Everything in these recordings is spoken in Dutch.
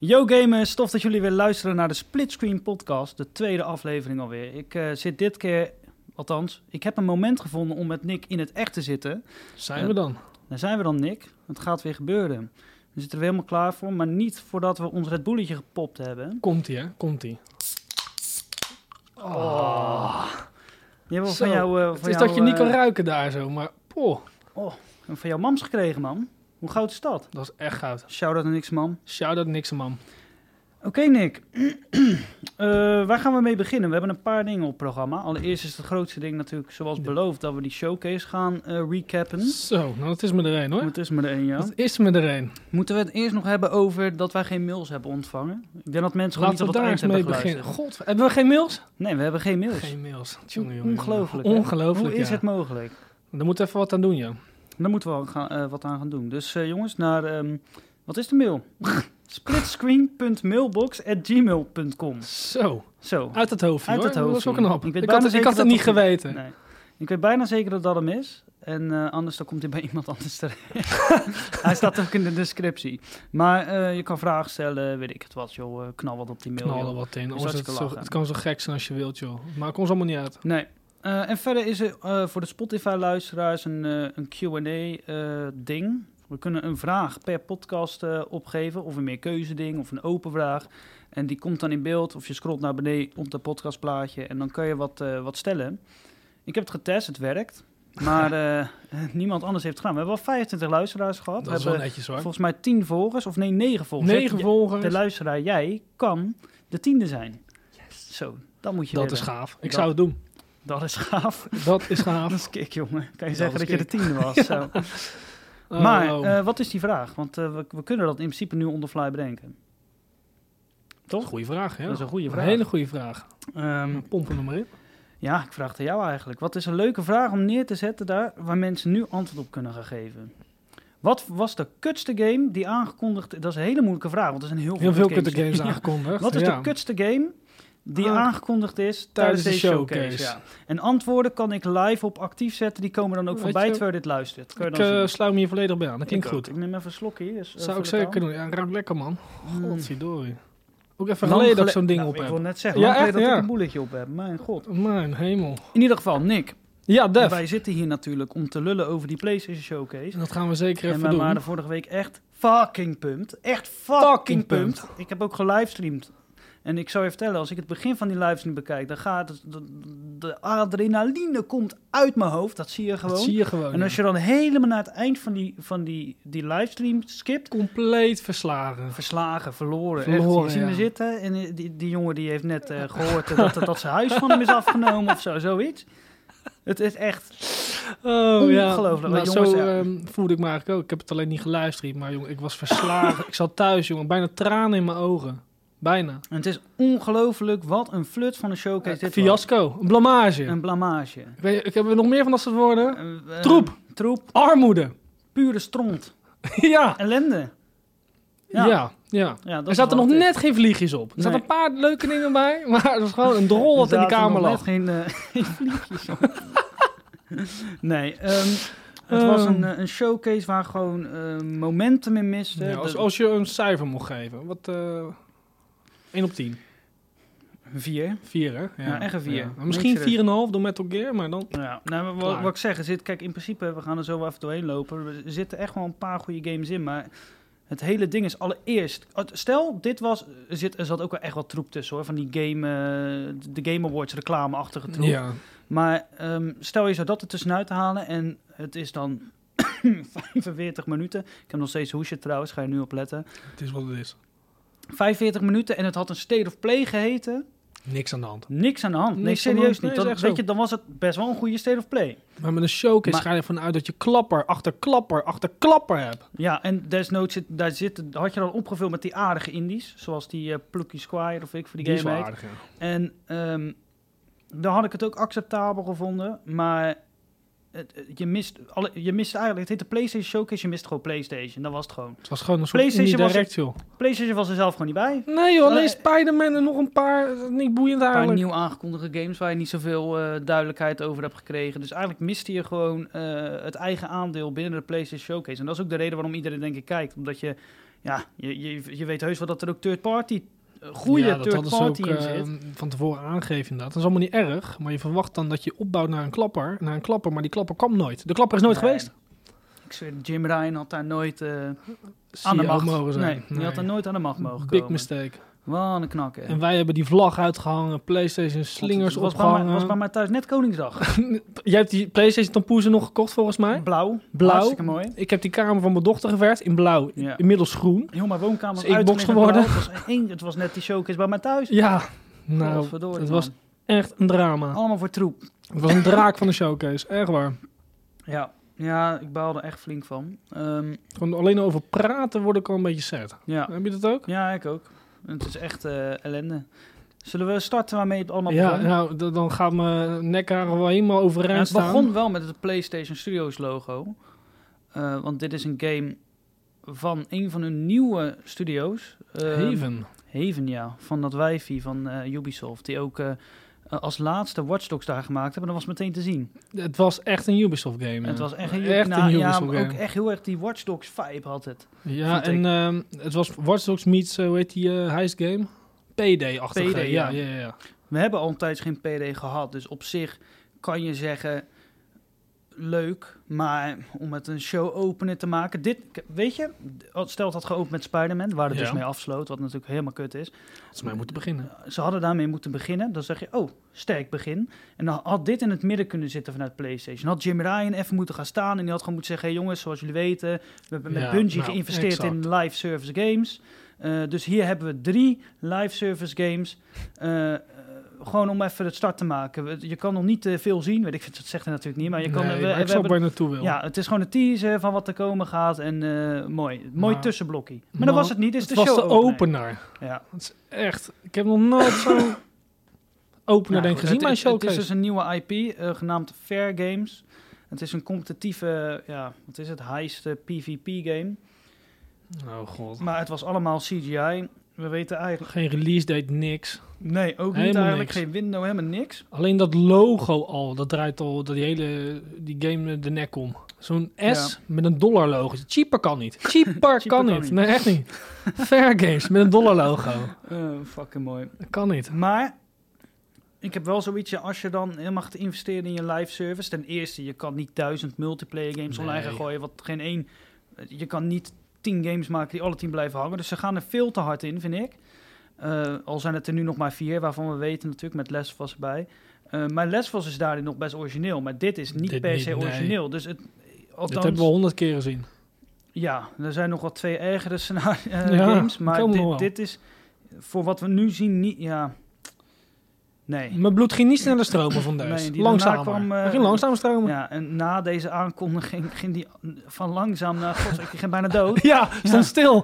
Yo gamers, tof dat jullie weer luisteren naar de Splitscreen podcast, de tweede aflevering alweer. Ik zit dit keer, althans, ik heb een moment gevonden om met Nick in het echt te zitten. Zijn we dan? Daar zijn we dan, Nick. Het gaat weer gebeuren. We zitten er weer helemaal klaar voor, maar niet voordat we ons Red Bulletje gepopt hebben. Komt-ie, hè? Komt-ie. Die hebben we Zo, van jou... het is dat je niet kan ruiken daar zo, maar poh, van jouw mams gekregen, man. Hoe goud is dat? dat is echt goud. Shout-out naar niks, man. Shout-out niks, man. Oké, Nick. Waar gaan we mee beginnen? We hebben een paar dingen op het programma. Allereerst is het grootste ding natuurlijk, zoals beloofd, dat we die showcase gaan recappen. Zo, nou dat is me er een, hoor. Het is maar er één, ja. Dat is me er een. Moeten we het eerst nog hebben over dat wij geen mails hebben ontvangen? Ik denk dat mensen gewoon Laten niet we tot het daar eind eens mee hebben geluisterd. beginnen. God, hebben we geen mails? Nee, we hebben geen mails. Geen mails. Tjonge, jonge, jonge. Ongelooflijk, hè? Ongelooflijk, Hoe is ja. het mogelijk? Daar moeten we even wat aan doen, ja. Daar moeten we wat aan gaan doen. Dus jongens, naar... wat is de mail? splitscreen.mailbox@gmail.com. Zo, Zo. uit het hoofdje, Uit hoor. het hoofdje. Dat is ook knap. Ik weet Ik bijna had zeker het dat niet dat- geweten. Nee. Ik weet bijna zeker dat dat hem is. En anders dan komt hij bij iemand anders terecht. Hij staat ook in de descriptie. Maar je kan vragen stellen, weet ik het wat, joh. Knal wat op die mail. Knallen joh. wat in. Is Anders hartstikke het, zo, lachen. het kan zo gek zijn als je wilt, joh. Maakt ons allemaal niet uit. Nee. En verder is er voor de Spotify-luisteraars een Q&A-ding. We kunnen een vraag per podcast opgeven, of een meerkeuzeding, of een open vraag. En die komt dan in beeld, of je scrolt naar beneden op het podcastplaatje en dan kan je wat stellen. Ik heb het getest, het werkt. Maar niemand anders heeft het gedaan. We hebben al 25 luisteraars gehad. Dat We is wel hebben netjes, hoor. volgens mij 10 volgers, of nee, 9 volgers. 9 volgers. De luisteraar, jij kan de 10e zijn. Yes. Zo, dat moet je Dat willen. is gaaf. Ik Dat- zou het doen. Dat is gaaf. Dat is Dat gaaf. is kick, jongen. Kan je Dat zeggen is dat je de 10e was. Zo. Oh, Maar oh. wat is die vraag? Want we kunnen dat in principe nu on the fly bedenken. Toch? Goeie vraag, ja. Dat is een goede vraag. Een hele goede vraag. Ehm, Pompen er maar in. ja, ik vraag het aan jou eigenlijk. Wat is een leuke vraag om neer te zetten daar waar mensen nu antwoord op kunnen gaan geven? Wat was de kutste game die aangekondigd... Dat is een hele moeilijke vraag, want er zijn Heel veel kutte games. games Ja. aangekondigd. Wat is ja. de kutste game die aangekondigd is tijdens Tijdens de deze showcase? showcase. Ja. En antwoorden kan ik live op actief zetten. Die komen dan ook Weet voorbij je, terwijl je dit luistert. Kan je Ik dan zien. sluit me hier volledig bij aan. Dat klinkt Ik ook. goed. Ik neem even een slokje hier. Dus, Zou ik zeker doen. Ja, ruikt lekker, man. Godverdorie. Ook even Lang geleden dat ik gele- zo'n ding Nou, op ik heb. wil net zeggen, Ja, lang geleden echt, dat ja. ik een boeletje op heb. Mijn god. Mijn hemel. In ieder geval, Nick. Ja, Def. Wij zitten hier natuurlijk om te lullen over die PlayStation Showcase. Dat gaan we zeker En even wij doen. waren vorige week echt fucking pumped. Echt fucking pumped. Ik heb ook gelivestreamd. En ik zou je vertellen, als ik het begin van die livestream bekijk, dan gaat de adrenaline komt uit mijn hoofd. Dat zie je gewoon. Dat zie je gewoon. En als je dan helemaal naar het eind van die livestream skipt, Compleet verslagen. verslagen, verloren. Verloren, Echt, je ziet me ja. zitten en die jongen die heeft net gehoord dat zijn huis van hem is afgenomen of zo, zoiets. Het is echt... Oh ja. Ongelooflijk. Nou, Maar jongens, zo ja. voelde ik me eigenlijk ook. Ik heb het alleen niet geluisterd. Maar jongen, ik was verslagen. Ik zat thuis, jongen. Bijna tranen in mijn ogen. Bijna. En het is ongelooflijk wat een flut van een showcase dit was. Fiasco. Een blamage. Een blamage. Ik heb er nog meer van dat soort woorden. Troep. Troep. Armoede. Pure stront. Ja. Ellende. Ja. Ja. Ja. Ja, dat Er is zaten wat nog het is. net geen vliegjes op. Er zaten Nee. een paar leuke dingen bij. Maar het was gewoon een drol wat in die Er zaten kamer nog lag. net geen vliegjes op. Nee, het was een showcase waar gewoon momentum in miste. Ja, als je een cijfer mocht geven. Wat 1 op 10. 4. 4, hè? Ja, echt een 4. Maar misschien 4,5 door Metal Gear, maar dan... Ja, nou, Klaar. wat ik zeg, kijk, in principe, we gaan er zo even doorheen lopen. Er zitten echt wel een paar goede games in, maar het hele ding is allereerst... Stel, er zat ook wel echt wat troep tussen, hoor, van die de Game Awards reclameachtige troep. Ja. Maar stel je zou dat er tussenuit halen en het is dan 45 minuten. Ik heb nog steeds hoesje trouwens, ga je nu opletten. Het is wat het is. 45 minuten en het had een State of Play geheten. Niks aan de hand. Niks aan de hand. Nee, Niks aan de serieus hand. niet. Nee, is Dan, echt weet zo. je, dan was het best wel een goede State of Play. Maar met een showcase Maar- ga je ervan uit dat je klapper achter klapper achter klapper hebt. Ja, en desnoods had je dan opgevuld met die aardige indies. Zoals die Plucky Squire of ik voor die, Die is game wel heet. aardig, ja. En dan had ik het ook acceptabel gevonden. Maar je mist eigenlijk... Het heet de PlayStation Showcase, je mist gewoon PlayStation. Dat was het gewoon. Het was gewoon een soort PlayStation was direct, joh. PlayStation was er zelf gewoon niet bij. Nee joh, alleen Eh, Spider-Man en nog een paar. Niet boeiend Een paar eigenlijk. nieuw aangekondigde games waar je niet zoveel duidelijkheid over hebt gekregen. Dus eigenlijk miste je gewoon het eigen aandeel binnen de PlayStation Showcase. En dat is ook de reden waarom iedereen denk ik kijkt. Omdat je ja, je weet heus wel dat er ook third-party, goede third-party in zit. Van tevoren aangegeven inderdaad. Dat is allemaal niet erg, maar je verwacht dan dat je opbouwt naar een klapper, maar die klapper kwam nooit. De klapper is nooit geweest. Ik zweer, Jim Ryan had daar nooit aan de macht mogen zijn. Nee, die had er nooit aan de macht mogen Big komen. mistake. Wat een knakker. En wij hebben die vlag uitgehangen, PlayStation slingers opgehangen. Was bij mij thuis net Koningsdag. Jij hebt die PlayStation tampoezen nog gekocht volgens mij? Blauw. Hartstikke mooi. Ik heb die kamer van mijn dochter geverfd in blauw. Ja. Inmiddels groen. Heel mijn woonkamer is Xbox geworden. Het was net die showcase bij mij thuis. Ja, nou, het was echt een drama. Allemaal voor troep. Het was een draak van de showcase, echt waar. Ja, ik baalde er echt flink van. Gewoon alleen over praten word ik al een beetje sad. Ja. Heb je dat ook? Ja, ik ook. Het is echt ellende. Zullen we starten waarmee het allemaal begon? Ja, nou, dan gaat mijn nekharen wel helemaal overeind staan. Het begon wel met het PlayStation Studios logo. Want dit is een game van een van hun nieuwe studio's. Haven, ja. Van dat wijfie van Ubisoft. Die ook als laatste Watch Dogs daar gemaakt hebben. Dat was meteen te zien. Het was echt een Ubisoft game. Het was echt een Ubisoft game. Ja, ook echt heel erg die Watch Dogs vibe had het. Ja, en het was Watch Dogs meets, hoe heet die heist game? PD-achtige. PD, ja. We hebben al een tijdje geen PD gehad. Dus op zich kan je zeggen, leuk. Maar om het een show-opener te maken. Dit, weet je, stel het had geopend met Spider-Man, waar het dus mee afsloot. Wat natuurlijk helemaal kut is. Had ze mee moeten beginnen. Ze hadden daarmee moeten beginnen. Dan zeg je, oh, sterk begin. En dan had dit in het midden kunnen zitten vanuit PlayStation. Had Jim Ryan even moeten gaan staan. En die had gewoon moeten zeggen, hey jongens, zoals jullie weten, we hebben met Bungie geïnvesteerd in live service games. Dus hier hebben we 3 live service games. Gewoon om even het start te maken. Je kan nog niet veel zien. Weet ik, dat zegt hij natuurlijk niet. Maar je kan. Ik snap waar je naartoe wil. Ja, het is gewoon een teaser van wat er komen gaat. En mooi tussenblokkie. Maar dat was het niet. Het was de opener. Ja. Het is echt. Ik heb nog nooit zo'n opener denk gezien. Het is dus een nieuwe IP genaamd Fair Games. Het is een competitieve, wat is het? Heist PvP game. Oh god. Maar het was allemaal CGI. We weten eigenlijk... Geen release date, niks. Nee, ook niet eigenlijk. Niks. Geen window, helemaal niks. Alleen dat logo al, dat draait al die game de nek om. Zo'n S met een dollar logo. Cheaper kan niet. Cheaper kan niet. Nee, echt niet. Fair Games met een dollar logo. Fucking mooi. Dat kan niet. Maar ik heb wel zoiets, als je dan helemaal gaat investeren in je live service. Ten eerste, je kan niet 1000 multiplayer games online gaan gooien. Wat geen één... Je kan niet 10 games maken die alle 10 blijven hangen. Dus ze gaan er veel te hard in, vind ik. Al zijn het er nu nog maar 4, waarvan we weten natuurlijk met Last of Us erbij. Maar Last of Us is daarin nog best origineel. Maar dit is niet per se origineel. Dus althans, dit hebben we 100 keer gezien. Ja, er zijn nog wel 2 ergere games. Maar dit is voor wat we nu zien niet... Ja, nee. Mijn bloed ging niet sneller stromen van deze. Nee, langzamer. Ging langzaam stromen. Ja, en na deze aankondiging ging die van langzaam naar... God, ik ging bijna dood. Ja, stond stil.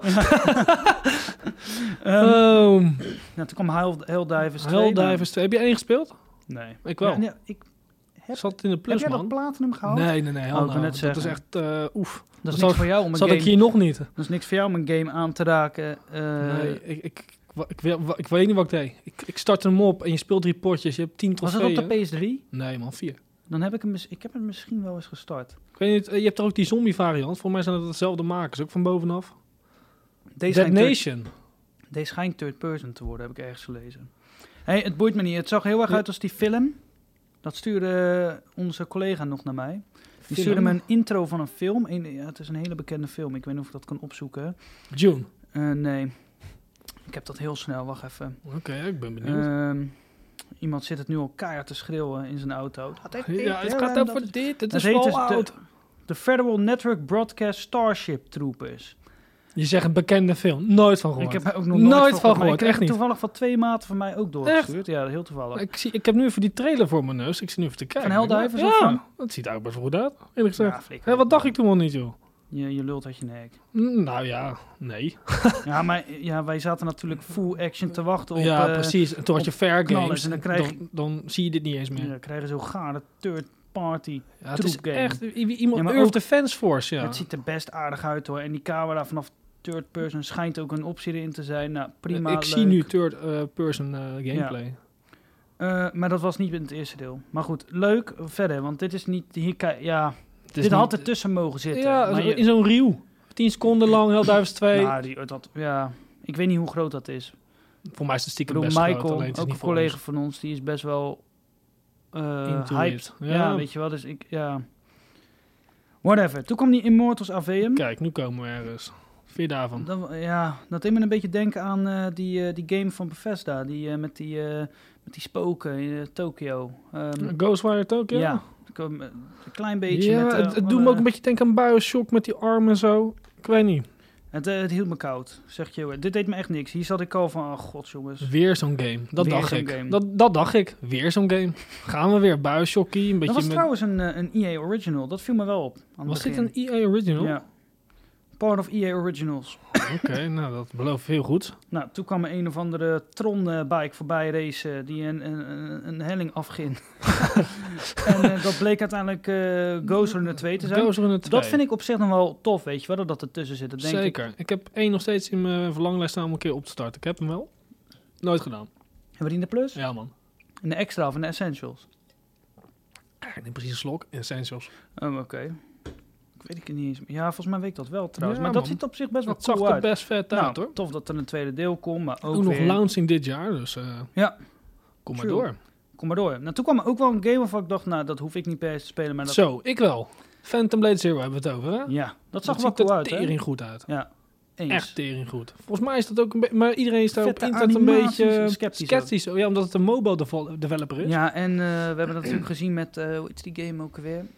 Toen kwam Helldivers 2. Helldivers 2. Heb je 1 gespeeld? Nee. Ik wel. Ja, ik zat in de plus, heb jij dat platinum gehaald? Nee. Dat is echt oef. Dat is niks voor jou om een game... Zat ik hier nog niet. Dat is niks voor jou om een game aan te raken. Nee, ik weet niet wat ik deed. Ik startte hem op en je speelt 3 potjes. Je hebt 10 trofeeën. Was het op de PS3? Nee man, 4. Dan heb ik heb het misschien wel eens gestart. Ik weet niet, je hebt er ook die zombie variant. Voor mij zijn het hetzelfde makers, ook van bovenaf. Dead Nation. Deze schijnt third person te worden, heb ik ergens gelezen. Hey, het boeit me niet. Het zag heel erg uit als die film. Dat stuurde onze collega nog naar mij. Die stuurde me een intro van een film. Het is een hele bekende film. Ik weet niet of ik dat kan opzoeken. Dune? Nee. Ik heb dat heel snel. Wacht even. Oké, ik ben benieuwd. Iemand zit het nu al keihard te schreeuwen in zijn auto. Het gaat over dit. Het is wel oud. De Federal Network Broadcast Starship Troopers. Je zegt een bekende film. Nooit van gehoord. Ik heb er ook nog nooit van gehoord. Echt niet. Toevallig van 2 maten van mij ook doorgestuurd. Echt? Ja, heel toevallig. Ik heb nu even die trailer voor mijn neus. Ik zie nu even te kijken. Van Helldivers? Ja, dat ziet er ook best wel goed uit. Eerlijk gezegd. Ja, wat dacht ik toen al niet, joh? Je lult uit je nek. Nou ja, nee. Ja, maar wij zaten natuurlijk full action te wachten op... Ja, precies. En toen had je Fair Games. En dan zie je dit niet eens meer. Ja, dan krijgen zo gaar third party het is echt iemand Earth Defense Force, ja. Het ziet er best aardig uit, hoor. En die camera vanaf third person schijnt ook een optie erin te zijn. Nou, prima, ik zie nu third person gameplay. Ja. Maar dat was niet in het eerste deel. Maar goed, leuk. Verder, want dit is niet... Dit had er tussen mogen zitten. Ja, maar in zo'n reel. 10 seconden lang, Helldivers 2. Nou, ik weet niet hoe groot dat is. Voor mij is het stiekem Michael, best groot. Alleen het is ook niet een voor collega ons. van ons, die is best wel Into hyped. it. Ja, weet je wel. Dus whatever. Toen kwam die Immortals Aveum. Kijk, nu komen we ergens. 4 daarvan. Dat deed me een beetje denken aan die game van Bethesda. Met die spoken in Tokyo. Ghostwire Tokyo? Ja, een klein beetje. Ja, het doet me ook een beetje denken aan Bioshock met die armen en zo. Ik weet niet. Het hield me koud, zeg je. Dit deed me echt niks. Hier zat ik al van, oh god jongens. Weer zo'n game. Dat Weer dacht zo'n ik. game. Dat dacht ik. Weer zo'n game. Gaan we weer Bioshockie. Een beetje Dat was trouwens een EA Original. Dat viel me wel op. Was dit een EA Original? Ja. Part of EA Originals. Oké, nou dat belooft heel goed. Nou, toen kwam een of andere Tron-bike voorbij racen die een helling afging. En dat bleek uiteindelijk Ghost Runner 2 te zijn. Ghost Runner 2. Dat vind ik op zich nog wel tof, weet je wel, dat ertussen zit. Dat denk Zeker. Ik heb 1 nog steeds in mijn verlanglijst staan om een keer op te starten. Ik heb hem wel. Nooit gedaan. Hebben we die in de plus? Ja, man. In de extra of in de essentials? Eigenlijk niet precies een slok. Essentials. Oh, oké. Ik weet het niet eens. Ja, volgens mij weet ik dat wel trouwens. Ja, maar dat man. ziet op zich best wel Het zag cool er uit. best vet Nou, uit, hoor. tof dat er een tweede deel komt, maar ook Ook nog weer... launching dit jaar, dus Ja. kom maar True. door. Kom maar door. Nou, toen kwam er ook wel een game waarvan ik dacht, nou, dat hoef ik niet per se te spelen. Maar dat... Zo, ik wel. Phantom Blade Zero hebben we het over, hè? Ja, dat zag Dat wel ziet er cool uit, hè? tering goed uit. Ja, eens. Echt tering goed. Volgens mij is dat ook een beetje... Maar iedereen is daar op Vette internet een animaties, beetje sceptisch Ja, omdat het een mobile developer is. Ja, en we hebben dat natuurlijk gezien met, hoe is die game ook alweer?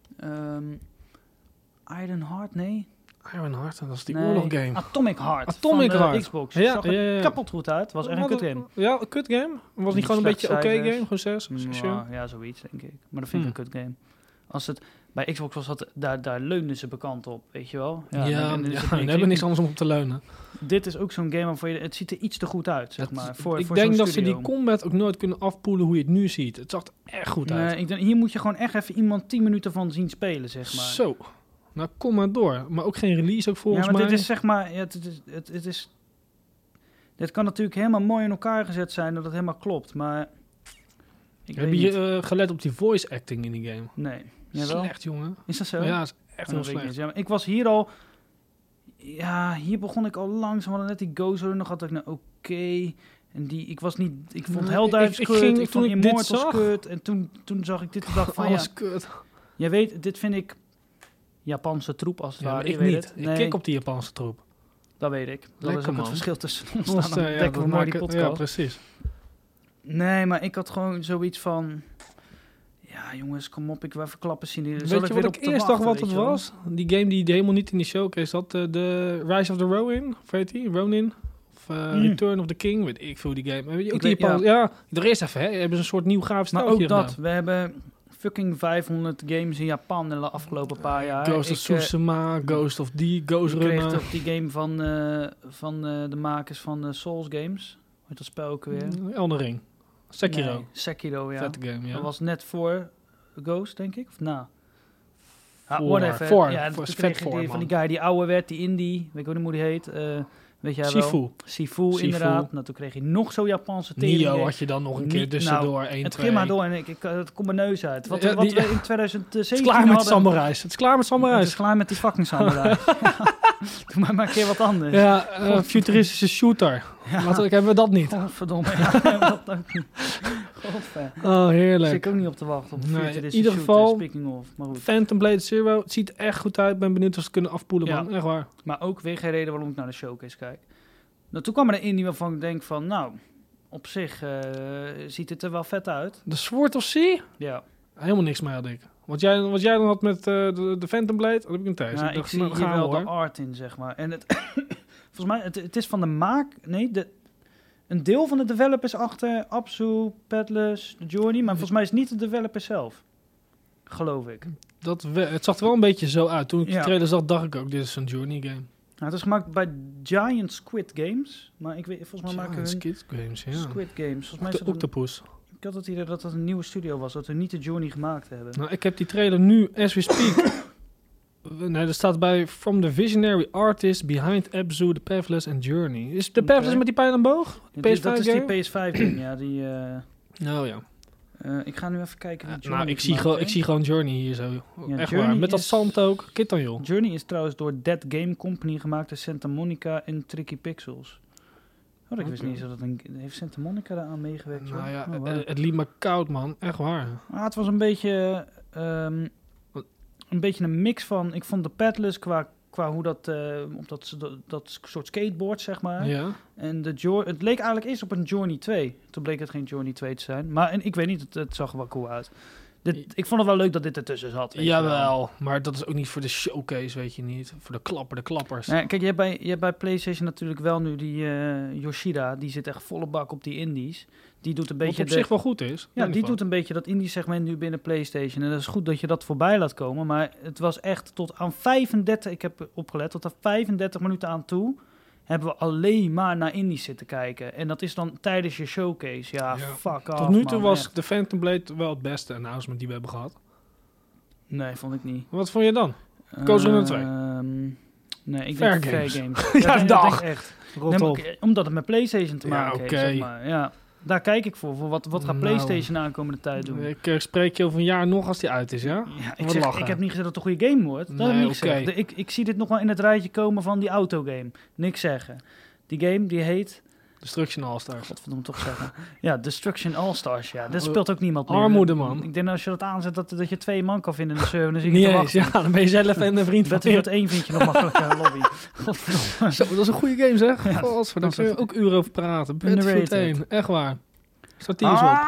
Ironheart, nee? Ironheart, dat is die Nee, oorloggame. Atomic Heart. Atomic van de Heart. Xbox. Ja, Zag er ja. kapot goed uit. Was echt een kut game. Ja, een kut game. Was niet gewoon een beetje Slechte oké cijfers. game? Gewoon 6? Ja, zoiets, denk ik. Maar dat vind ik een kut game. Als het... Bij Xbox was dat, daar leunden ze bekend op, weet je wel? Ja, dan is het we niks. hebben niks anders om op te leunen. Dit is ook zo'n game waarvan je... Het ziet er iets te goed uit, zeg maar. Ik voor denk zo'n dat ze studio. die combat ook nooit kunnen afpoelen hoe je het nu ziet. Het zag er echt goed uit. Nee, ik denk, hier moet je gewoon echt even iemand 10 minuten van zien spelen, zeg maar. Zo. Nou, kom maar door. Maar ook geen release ook volgens ja, maar mij. dit is zeg maar... Ja, het is... Dit kan natuurlijk helemaal mooi in elkaar gezet zijn, dat het helemaal klopt, maar... Heb je gelet op die voice acting in die game? Nee. Jawel? Slecht, jongen. Is dat zo? Ja, is echt heel dat weet ik slecht. niet. Ja, maar ik was hier al... Ja, hier begon ik al langzaam. We hadden net die Ghost Runner nog, had ik nou oké. En die, ik was niet... Ik vond Nee, Helldivers ik kut, ging- ik toen vond ik dit Immortals zag- kut. En toen zag ik dit en dacht van, ja... Alles kut. Jij weet, dit vind ik Japanse troep als het Ja, maar ware. ik Je weet niet. het. Ik Nee, kijk op die Japanse troep. dat weet ik. Dat Lekker, is ook man. het verschil tussen ons. Ons, Dan ontdekken we maar die podcast. Ja, precies. Nee, maar ik had gewoon zoiets van... Ja, jongens, kom op, ik wil even klappen zien. Weet je wat ik eerst dacht wat het was? Die game die helemaal niet in die showcase zat. De Rise of the Ronin. Of weet die? Ronin? Of Return of the King. Weet ik veel die game. Weet je, ook Ik die weet- Japan. Ja, er is even. Hè. Hebben ze een soort nieuw grafisch Maar stijltje ook dat. gedaan. We hebben fucking 500 games in Japan in de afgelopen paar jaar. Ghost of Tsushima, Ghost of die, Ghost Ik kreeg Runner. toch die game van de makers van Souls Games. Hoe heet dat spel ook weer? Elden Ring. Sekiro. Nee, Sekiro, ja. Vette game, ja. Dat was net voor Ghost, denk ik. Of na? Ja, Voor, whatever. voor. Ja, Voor toen is kreeg vet je voor, die, van man. die guy die ouder werd, die indie. Weet ik hoe die heet. Weet jij wel? Sifu. Sifu, Sifu. inderdaad. Nou, toen kreeg je nog zo'n Japanse tering. Nio had je dan nog een keer Niet- tussendoor. nou, 1, Het 2. ging maar door en het komt mijn neus uit. Wat Ja, we in het 2017 is klaar met hadden... samurais. Het is klaar met Het samurais. is klaar met die fucking samurai. Doe maar een keer wat anders. Ja, futuristische shooter. Wat hebben we dat niet? Godverdomme, ja, dat ook niet. Godver. Oh, Daar zit heerlijk. ik ook niet op te wachten op een Nee, futuristische in ieder shooter, geval- speaking of. Maar goed. Phantom Blade Zero. Het ziet er echt goed uit. Ben benieuwd of ze het kunnen afpoelen, Ja. man. Echt waar. Maar ook weer geen reden waarom ik naar de showcase kijk. Nou, toen kwam er een die waarvan ik denk van, nou, op zich ziet het er wel vet uit. The Sword of Sea? Ja. Helemaal niks mee had ik. Wat jij dan had met de Phantom Blade, dat heb ik een thuis. Nou, ik zie hier wel de art in, zeg maar. En het, volgens mij, het is van de een deel van de developers achter Abzu, Peddlers, The Journey, maar volgens mij is het niet de developer zelf. Geloof ik. Het zag er wel een beetje zo uit. Toen ik de Ja. trailer zag, dacht ik ook, dit is een Journey game. Nou, het is gemaakt bij Giant Squid Games, maar ik weet, volgens mij maken hun Squid Games, ja. Squid Games. Volgens mij is De dat Octopus. ik had het idee dat dat een nieuwe studio was, dat we niet de Journey gemaakt hebben. Nou, ik heb die trailer nu, as we speak. Nee, er staat bij From the Visionary Artist Behind Abzu, The Pathless and Journey. Is de Oké. Pathless met die pijl en boog? Dat is PS5 die game? PS5 game, ja. Die, Nou ja. Ik ga nu even kijken wie Nou, Journey ik zie gewoon Journey hier zo. Ja, Echt Journey waar. Met dat is- zand ook. Kit dan, joh. Journey is trouwens door Dead Game Company gemaakt door Santa Monica en Tricky Pixels. Oh, ik wist Oké. niet eens dat heeft Santa Monica daaraan meegewerkt. Nou joh? ja, Oh, wauw. het liet me koud, man. Echt waar. Het was een beetje een mix van. Ik vond de Padless qua hoe dat op dat soort skateboard, zeg maar. Ja. En het leek eigenlijk eerst op een Journey 2. Toen bleek het geen Journey 2 te zijn. Maar ik weet niet, het zag er wel cool uit. Ik vond het wel leuk dat dit ertussen zat. weet je wel. Jawel, maar dat is ook niet voor de showcase, weet je niet. Voor de klappers. Nee, kijk, je hebt bij PlayStation natuurlijk wel nu die Yoshida. Die zit echt volle bak op die indies. Die doet een Wat beetje op zich wel goed is. Ja, die doet een beetje dat indie segment nu binnen PlayStation. En dat is goed dat je dat voorbij laat komen. Maar het was echt tot aan 35, ik heb opgelet, tot aan 35 minuten aan toe hebben we alleen maar naar indies zitten kijken. En dat is dan tijdens je showcase. Ja, fuck off. Tot nu toe man, was echt. de Phantom Blade wel het beste announcement die we hebben gehad. Nee, vond ik niet. Wat vond je dan? Koos er nummer 2. Nee, ik Fair denk Games. Fair Games. Ja, dat dag. denk ik echt. Rot Nee, maar op. omdat het met PlayStation te Ja, maken oké. heeft, zeg maar. Ja, daar kijk ik voor. Wat gaat Nou. PlayStation aankomende tijd doen? Ik spreek je over een jaar nog als die uit is, ja? Ja, Wat lachen. ik heb niet gezegd dat het een goede game wordt. Dat Nee, heb ik niet oké. gezegd. Ik zie dit nog wel in het rijtje komen van die autogame. Niks zeggen. Die game die heet... Destruction All-Stars. Godverdomme toch zeggen. Ja, Destruction All-Stars. Ja, dat speelt ook niemand meer. Armoede, man. Ik denk dat als je dat aanzet, dat je 2 man kan vinden in de server. Dan zie je Niet te eens, wachten. ja. Dan ben je zelf en een vriend van Battlefield 1 vind je nog makkelijker lobby. Godverdomme. Zo, dat is een goede game, zeg. Ja, Godver, daar dat kun je is- ook uren over praten. Battlefield Underrated. 1, echt waar. Staat die eens op.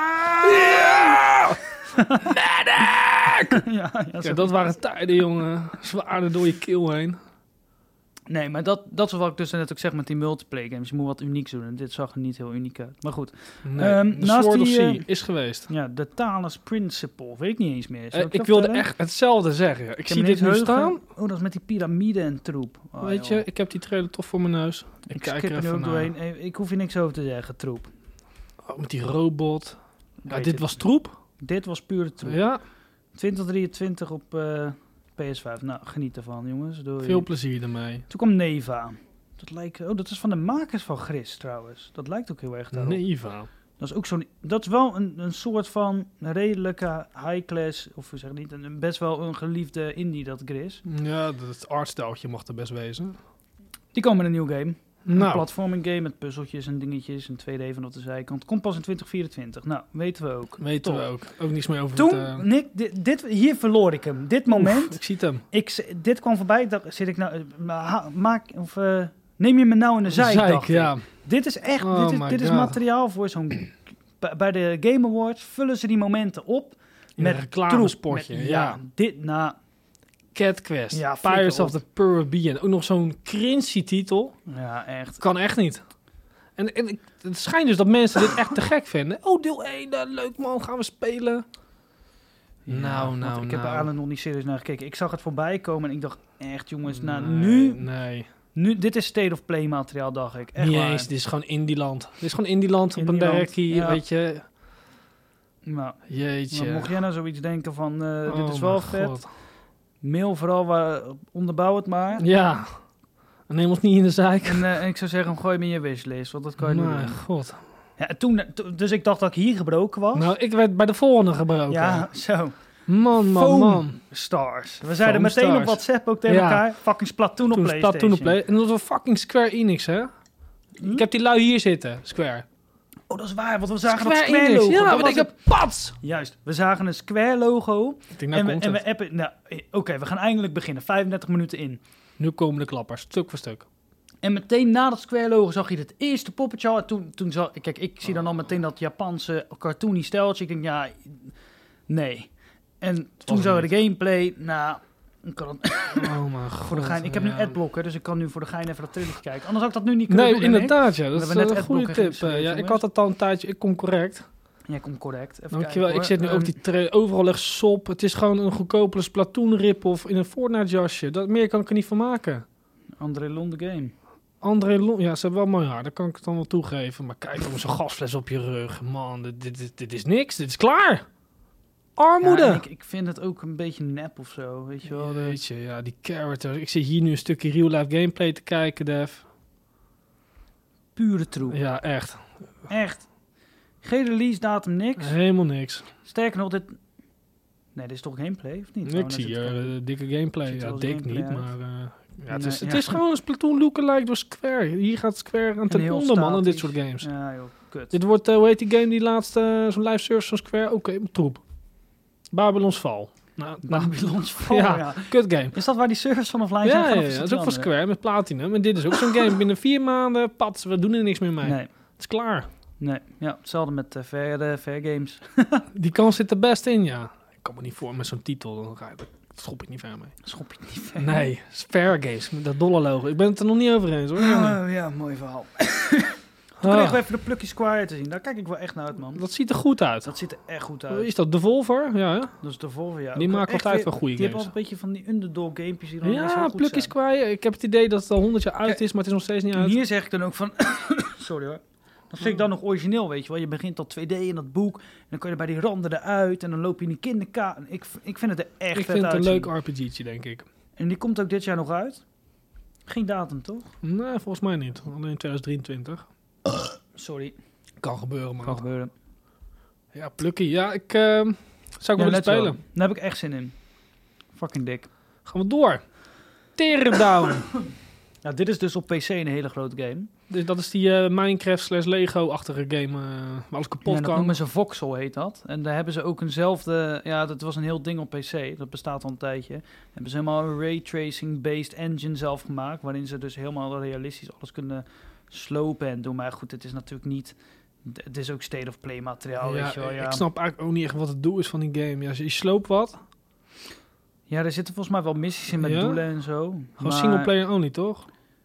ja, Ja, dat waren tijden, jongen. Zwaarden door je keel heen. Nee, maar dat is wat ik dus net ook zeg met die multiplayer games. Je moet wat unieks doen. En dit zag er niet heel uniek uit. Maar goed. Nee, de naast Sword of die, Sea is geweest. Ja, de Thales Principle. Weet ik niet eens meer. Zal Ik dat wilde vertellen? echt hetzelfde zeggen. Ik heb zie hem dit niet nu heugen. staan. Oh, dat is met die piramide en troep. Oh, Weet joh. je, ik heb die trailer toch voor mijn neus. Ik kijk skip er er nu even ook naar. doorheen. Ik hoef je niks over te zeggen, troep. Oh, met die robot. Ja, Weet dit het. was troep. Dit was pure troep. Ja, 2023 op PS5. Nou, geniet ervan, jongens. Doei. veel plezier ermee. Toen kwam Neva. Dat is van de makers van Gris, trouwens. Dat lijkt ook heel erg daarop. Neva. Dat is ook zo'n. Dat is wel een soort van redelijke high-class, of we zeggen niet, best wel een geliefde indie, dat Gris. Ja, het artstijltje mag er best wezen. Die komen met een nieuw game. Een Nou, platforming game met puzzeltjes en dingetjes, een 2D van op de zijkant. Komt pas in 2024. Nou, weten we ook. weten we Top. ook. Ook niets meer over Toen, het... Nick, hier verloor ik hem. Dit moment, ik zie het hem. dit kwam voorbij. Ik dacht, zit ik nou, neem je me nou in de zijk? dacht ik. ja. Dit is echt, Oh my dit is God. materiaal voor zo'n. Bij de Game Awards vullen ze die momenten op In met een reclamespotje. troep, Ja. Dit, nou, Cat Quest. Ja, flikker Pirates op. of the Caribbean. Ook nog zo'n cringy titel. ja, echt. Kan echt niet. En het schijnt dus dat mensen dit echt te gek vinden. Oh, deel 1, leuk man, gaan we spelen. Want ik heb er eigenlijk nog niet serieus naar gekeken. Ik zag het voorbij komen en ik dacht, echt jongens, nou Nee. nu, dit is state of play materiaal, dacht ik. Echt Niet waar. eens, dit is gewoon Indieland. Dit is gewoon Indieland op een Indieland, directie, ja. weet je. Nou, Jeetje. maar mocht jij nou zoiets denken van, dit Oh is wel mijn vet. God. Mail vooral, onderbouw het maar. Ja, neem ons niet in de zijk. En ik zou zeggen, gooi me in je wishlist, want dat kan je nu Mijn doen. god. Ja, dus ik dacht dat ik hier gebroken was. Nou, ik werd bij de volgende gebroken. ja, zo. Man. Foam Stars. We zeiden meteen Stars. op WhatsApp ook tegen Ja. elkaar, fucking Splatoon op Toen PlayStation. Splatoon op Play. En dat was fucking Square Enix, hè? Ik heb die lui hier zitten, Square. Oh, dat is waar, want we zagen Square dat Square Enix. logo. Ja, Dat wat was ik heb pats. Juist, we zagen een Square logo. Ik denk, nou komt we het. appen. Nou, oké, we gaan eindelijk beginnen. 35 minuten in. Nu komen de klappers, stuk voor stuk. En meteen na dat Square logo zag je het eerste poppetje al. Toen zag kijk, ik zie dan al meteen dat Japanse cartoony stijltje. Ik denk, ja, nee. En toen zag je de gameplay. Nou, ik kan het Oh mijn god. voor de gein. Ik heb nu ja. adblocker, dus ik kan nu voor de gein even dat trailertje kijken. Anders had ik dat nu niet kunnen Nee, doen. Nick. inderdaad, ja. Dat We is hebben net een goede adblocker tip. geïnstalleerd, Ja, ik jongens. had het al een tijdje. Ik kom correct. Ja, komt correct. Even Dankjewel. kijken, Ik zit nu hoor. ook die trailer. Overal ligt sop. Het is gewoon een goedkopere Splatoon rip-off in een Fortnite jasje. Meer kan ik er niet van maken. André Lon de game. André Lon, ja, ze hebben wel mooi haar. Dat kan ik het dan wel toegeven. Maar kijk, om zo'n gasfles op je rug. Man, dit is niks. Dit is klaar. Armoede. Ja, en ik vind het ook een beetje nep of zo, weet je wel. Weet je, ja, die characters. Ik zit hier nu een stukje real-life gameplay te kijken, Dev. Pure troep. Ja, echt. Echt. Geen release datum, niks. Helemaal niks. Sterker nog, dit is toch gameplay, of niet? Ik zie dikke gameplay. Ziet er Ja, als dik gameplay niet, uit. maar... Nee, het is gewoon een Splatoon lookalike door Square. Hier gaat Square aan ten heel onder, man, aan dit statisch. soort games. Ja, joh, kut. Dit wordt, hoe heet die game, die laatste, zo'n live service van Square? Oké, troep. Babylon's Fall. Nou, Babylon's Fall, ja, ja. kut game. Is dat waar die servers van offline zijn? Ja, Of ja, is dat het is ook voor die Square met Platinum. En dit is ook zo'n game. Binnen 4 maanden, pats, we doen er niks meer mee. andere? Het is klaar. Nee. Ja, hetzelfde met Fair Games. Die kans zit er best in, ja. Ik kan me niet voor met zo'n titel. Dan schop ik niet ver mee. Schop je niet ver. Nee, Fair Games, met dat dollarlogo. Ik ben het er nog niet over eens, hoor. Ja, mooi verhaal. Toen kregen we even de Plucky Squire te zien. Daar kijk ik wel echt naar uit, man. Dat ziet er goed uit. Dat ziet er echt goed uit. Is dat Devolver? Ja, hè? Dat is de Volvo, ja. Die Ook maken echt altijd weer- wel goede Die hebben games. al een beetje van die underdog gamepjes die dan best wel Ja, goed Plucky zijn. Squire. Ik heb het idee dat het al 100 jaar uit is, maar het is nog steeds niet En uit. hier zeg ik dan ook van... Sorry hoor. Dat vind ik dan nog origineel, weet je wel. Je begint al 2D in dat boek. En dan kan je bij die randen eruit. En dan loop je in die kinderkaart. Ik vind het er echt Ik vet vind het een uitzien. leuk RPG'tje, denk ik. En die komt ook dit jaar nog uit. Geen datum, toch? Nee, volgens mij niet. Alleen 2023. Sorry. Kan gebeuren, man. Kan gebeuren. Ja, Plucky. Ja, ik zou ik willen let's spelen. go. Daar heb ik echt zin in. Fucking dik. Gaan we door. Teardown. Nou, dit is dus op PC een hele grote game. Dus dat is die Minecraft/Lego-achtige game waar alles kapot Ja, dat kan. noemen ze Voxel, heet dat. En daar hebben ze ook eenzelfde... Ja, dat was een heel ding op PC. Dat bestaat al een tijdje. Hebben ze helemaal een raytracing-based engine zelf gemaakt. Waarin ze dus helemaal realistisch alles kunnen slopen en doen. Maar goed, het is natuurlijk niet... Het is ook state-of-play materiaal, weet je wel. Ja. Ik snap eigenlijk ook niet echt wat het doel is van die game. Ja, je sloopt wat. Ja, er zitten volgens mij wel missies in met Ja? doelen en zo. Gewoon maar- singleplayer only, toch?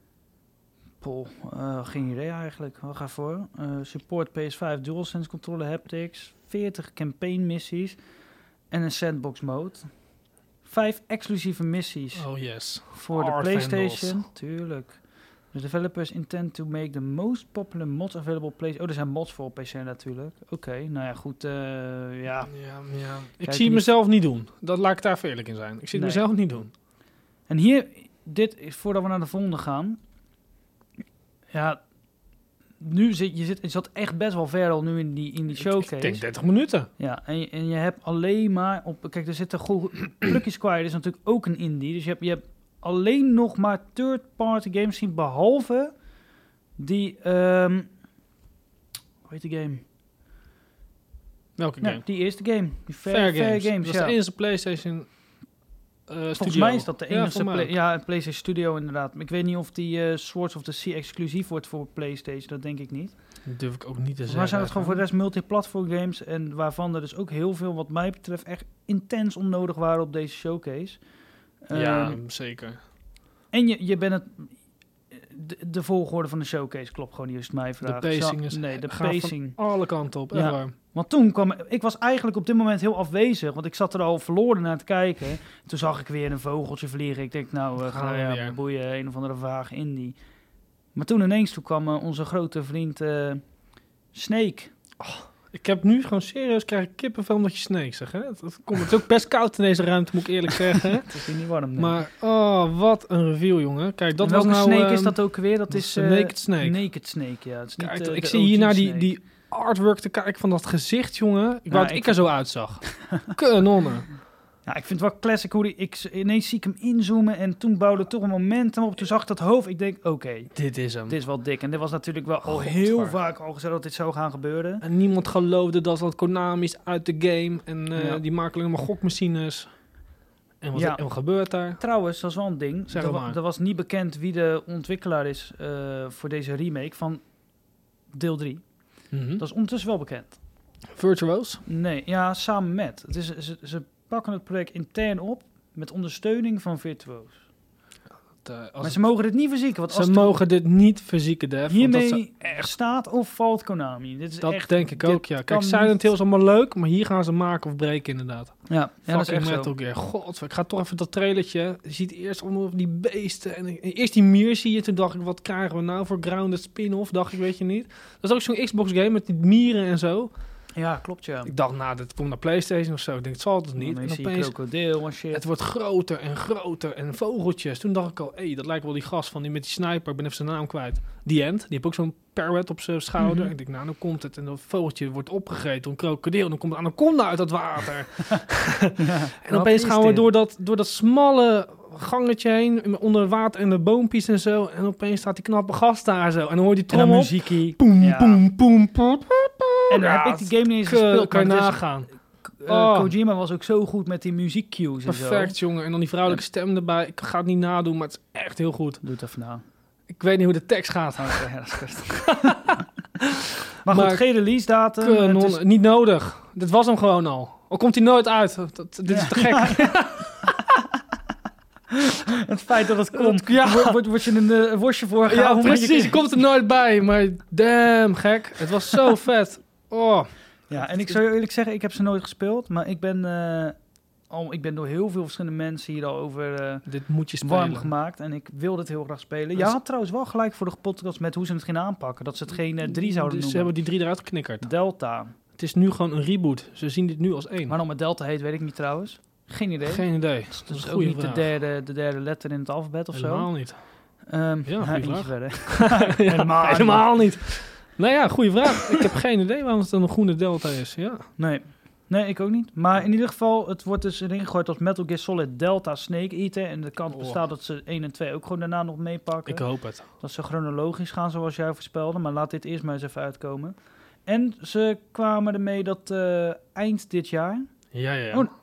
Poh, geen idee eigenlijk. Wat ga voor? Support PS5 DualSense controller haptics, 40 campaign missies en een sandbox mode. 5 exclusieve missies Oh yes. voor de Art PlayStation. Vandals. Tuurlijk. The developers intend to make the most popular mods available place. Oh, er zijn mods voor op PC natuurlijk. Oké, nou ja, goed. Ja. Ja. Ik Kijk, zie niet- mezelf niet doen. Dat laat ik daar even eerlijk in zijn. Ik zie Nee. het mezelf niet doen. En hier, dit is voordat we naar de volgende gaan. Ja, nu je zat echt best wel ver al nu in die showcase. Ik denk 30 minuten. Ja, en je hebt alleen maar op... Kijk, er zitten goed... Plucky Squire is natuurlijk ook een indie. Dus je hebt alleen nog maar third-party games zien, behalve die... hoe heet die game? Welke Ja, game? die eerste game. Die Fair Games, Dat is ja. de enige PlayStation Volgens studio. mij is dat de Ja, enige... voor mij ook. ja, PlayStation Studio inderdaad. Ik weet niet of die Swords of the Sea exclusief wordt voor PlayStation. Dat denk ik niet. Dat durf ik ook niet te Volgens zeggen. mij zijn het gewoon voor de rest multiplatform games. En waarvan er dus ook heel veel, wat mij betreft, echt intens onnodig waren op deze showcase. Ja, Ehm, zeker. En je bent het... De volgorde van de showcase klopt gewoon niet, als je het mij De vraagt. pacing is Nee, de gaat pacing. van alle kanten op. Ja. Echt waar. Want toen kwam... Ik was eigenlijk op dit moment heel afwezig. Want ik zat er al verloren naar te kijken. Toen zag ik weer een vogeltje vliegen. Ik denk, nou, Gaan we weer. boeien, een of andere vage indie. Maar toen ineens kwam onze grote vriend Snake. Ik heb nu gewoon serieus krijg ik kippenvel omdat je Snake zegt. Hè? Het is ook best koud in deze ruimte, moet ik eerlijk zeggen. Het is hier niet warm, nee. Maar, oh, wat een review, jongen. Kijk, dat En was welke nou... Snake is dat ook weer? Dat is Naked Snake. Naked Snake, ja. Het is niet, Kijk, de ik zie OG hier naar Snake. die artwork te kijken van dat gezicht, jongen. Ik wou dat ik- ik er zo uitzag. Kanonnen. Ja, ik vind het wel classic hoe ineens zie ik hem inzoomen en toen bouwde toch een momentum op. Toen zag ik dat hoofd. Ik denk, oké, Dit is hem. dit is wel dik. En dit was natuurlijk wel al Godver. heel vaak al gezegd dat dit zou gaan gebeuren. En niemand geloofde dat Konami is uit de game. En Ja. die maken alleen maar gokmachines. En wat, Ja. en wat gebeurt daar? Trouwens, dat is wel een ding. Zeg er, maar. er was niet bekend wie de ontwikkelaar is voor deze remake van deel 3. Mhm. Dat is ondertussen wel bekend. Virtuoos. Nee, ja, samen met. Het is, ze pakken het project intern op met ondersteuning van Virtuoos. Maar ze mogen dit niet verzieken. Want als ze mogen dit niet verzieken, Def. want dat, hiermee staat of valt Konami. Dit is dat echt, denk ik dit ook, ja. kan Kijk, Silent niet- Hill is allemaal leuk, maar hier gaan ze maken of breken, inderdaad. Ja, dat is Fucking echt Metal zo. Gear. God, ik ga toch even dat trailertje. Je ziet eerst allemaal die beesten. En eerst die mier zie je. Toen dacht ik, wat krijgen we nou voor Grounded spin-off? Dacht ik, weet je niet. Dat is ook zo'n Xbox game met die mieren en zo. Ja, klopt, ja. Ik dacht, nou, dit komt naar PlayStation of zo. Ik denk, het zal het niet. En En zie je opeens, krokodil en shit. het wordt groter en groter en vogeltjes. Toen dacht ik al, dat lijkt wel die gast van die met die sniper. Ik ben even zijn naam kwijt. Die End, die heeft ook zo'n parrot op zijn schouder. Ik denk, nou, dan komt het. En dat vogeltje wordt opgegeten door een krokodil. En dan komt een anaconda uit dat water. En opeens gaan we door dat smalle gangetje heen, onder water en de boompjes en zo. En opeens staat die knappe gast daar zo. En dan hoor je die En dan trommel. muziekie. Poem, Ja. poem, poem, poem. En dan heb ik die game niet eens gespeeld. Kan je maar het is- nagaan. Kojima was ook zo goed met die muziekcues en zo. Perfect, jongen. En dan die vrouwelijke stem erbij. Ik ga het niet nadoen, maar het is echt heel goed. Doe het even na. Ik weet niet hoe de tekst gaat. Ja, dat is kut. Maar goed, Maar geen release datum. Het is- Niet nodig. Dit was hem gewoon al. Al komt hij nooit uit. Dit is te gek. Het feit dat het komt, Ja. wordt je een worstje voor Ja, gehouden. precies. Komt er nooit bij. Maar damn, gek. Het was zo vet. Oh. Ja, en ik zou je eerlijk zeggen, ik heb ze nooit gespeeld. Maar ik ben door heel veel verschillende mensen hier al over Dit moet je spelen. warm gemaakt. En ik wil dit heel graag spelen. Je had trouwens wel gelijk voor de podcast met hoe ze het gingen aanpakken. Dat ze het geen 3 zouden Dus noemen. ze hebben die 3 eruit geknikkerd. Delta. Het is nu gewoon een reboot. Ze zien dit nu als 1. Waarom het Delta heet, weet ik niet trouwens. Geen idee. Geen idee. Dat Dat is een ook goede niet vraag. de derde letter in het alfabet of Helemaal zo. niet. Ja, goeie eentje vraag. verder. Ja, helemaal niet. Nou ja, goede vraag. Ik heb geen idee waarom het dan een groene delta is. Ja. Nee, ik ook niet. Maar in ieder geval, het wordt dus erin gegooid als Metal Gear Solid Delta Snake Eater. En de kans bestaat dat ze 1 en 2 ook gewoon daarna nog meepakken. Ik hoop het. Dat ze chronologisch gaan zoals jij voorspelde. Maar laat dit eerst maar eens even uitkomen. En ze kwamen ermee dat eind dit jaar... Ja. Oh,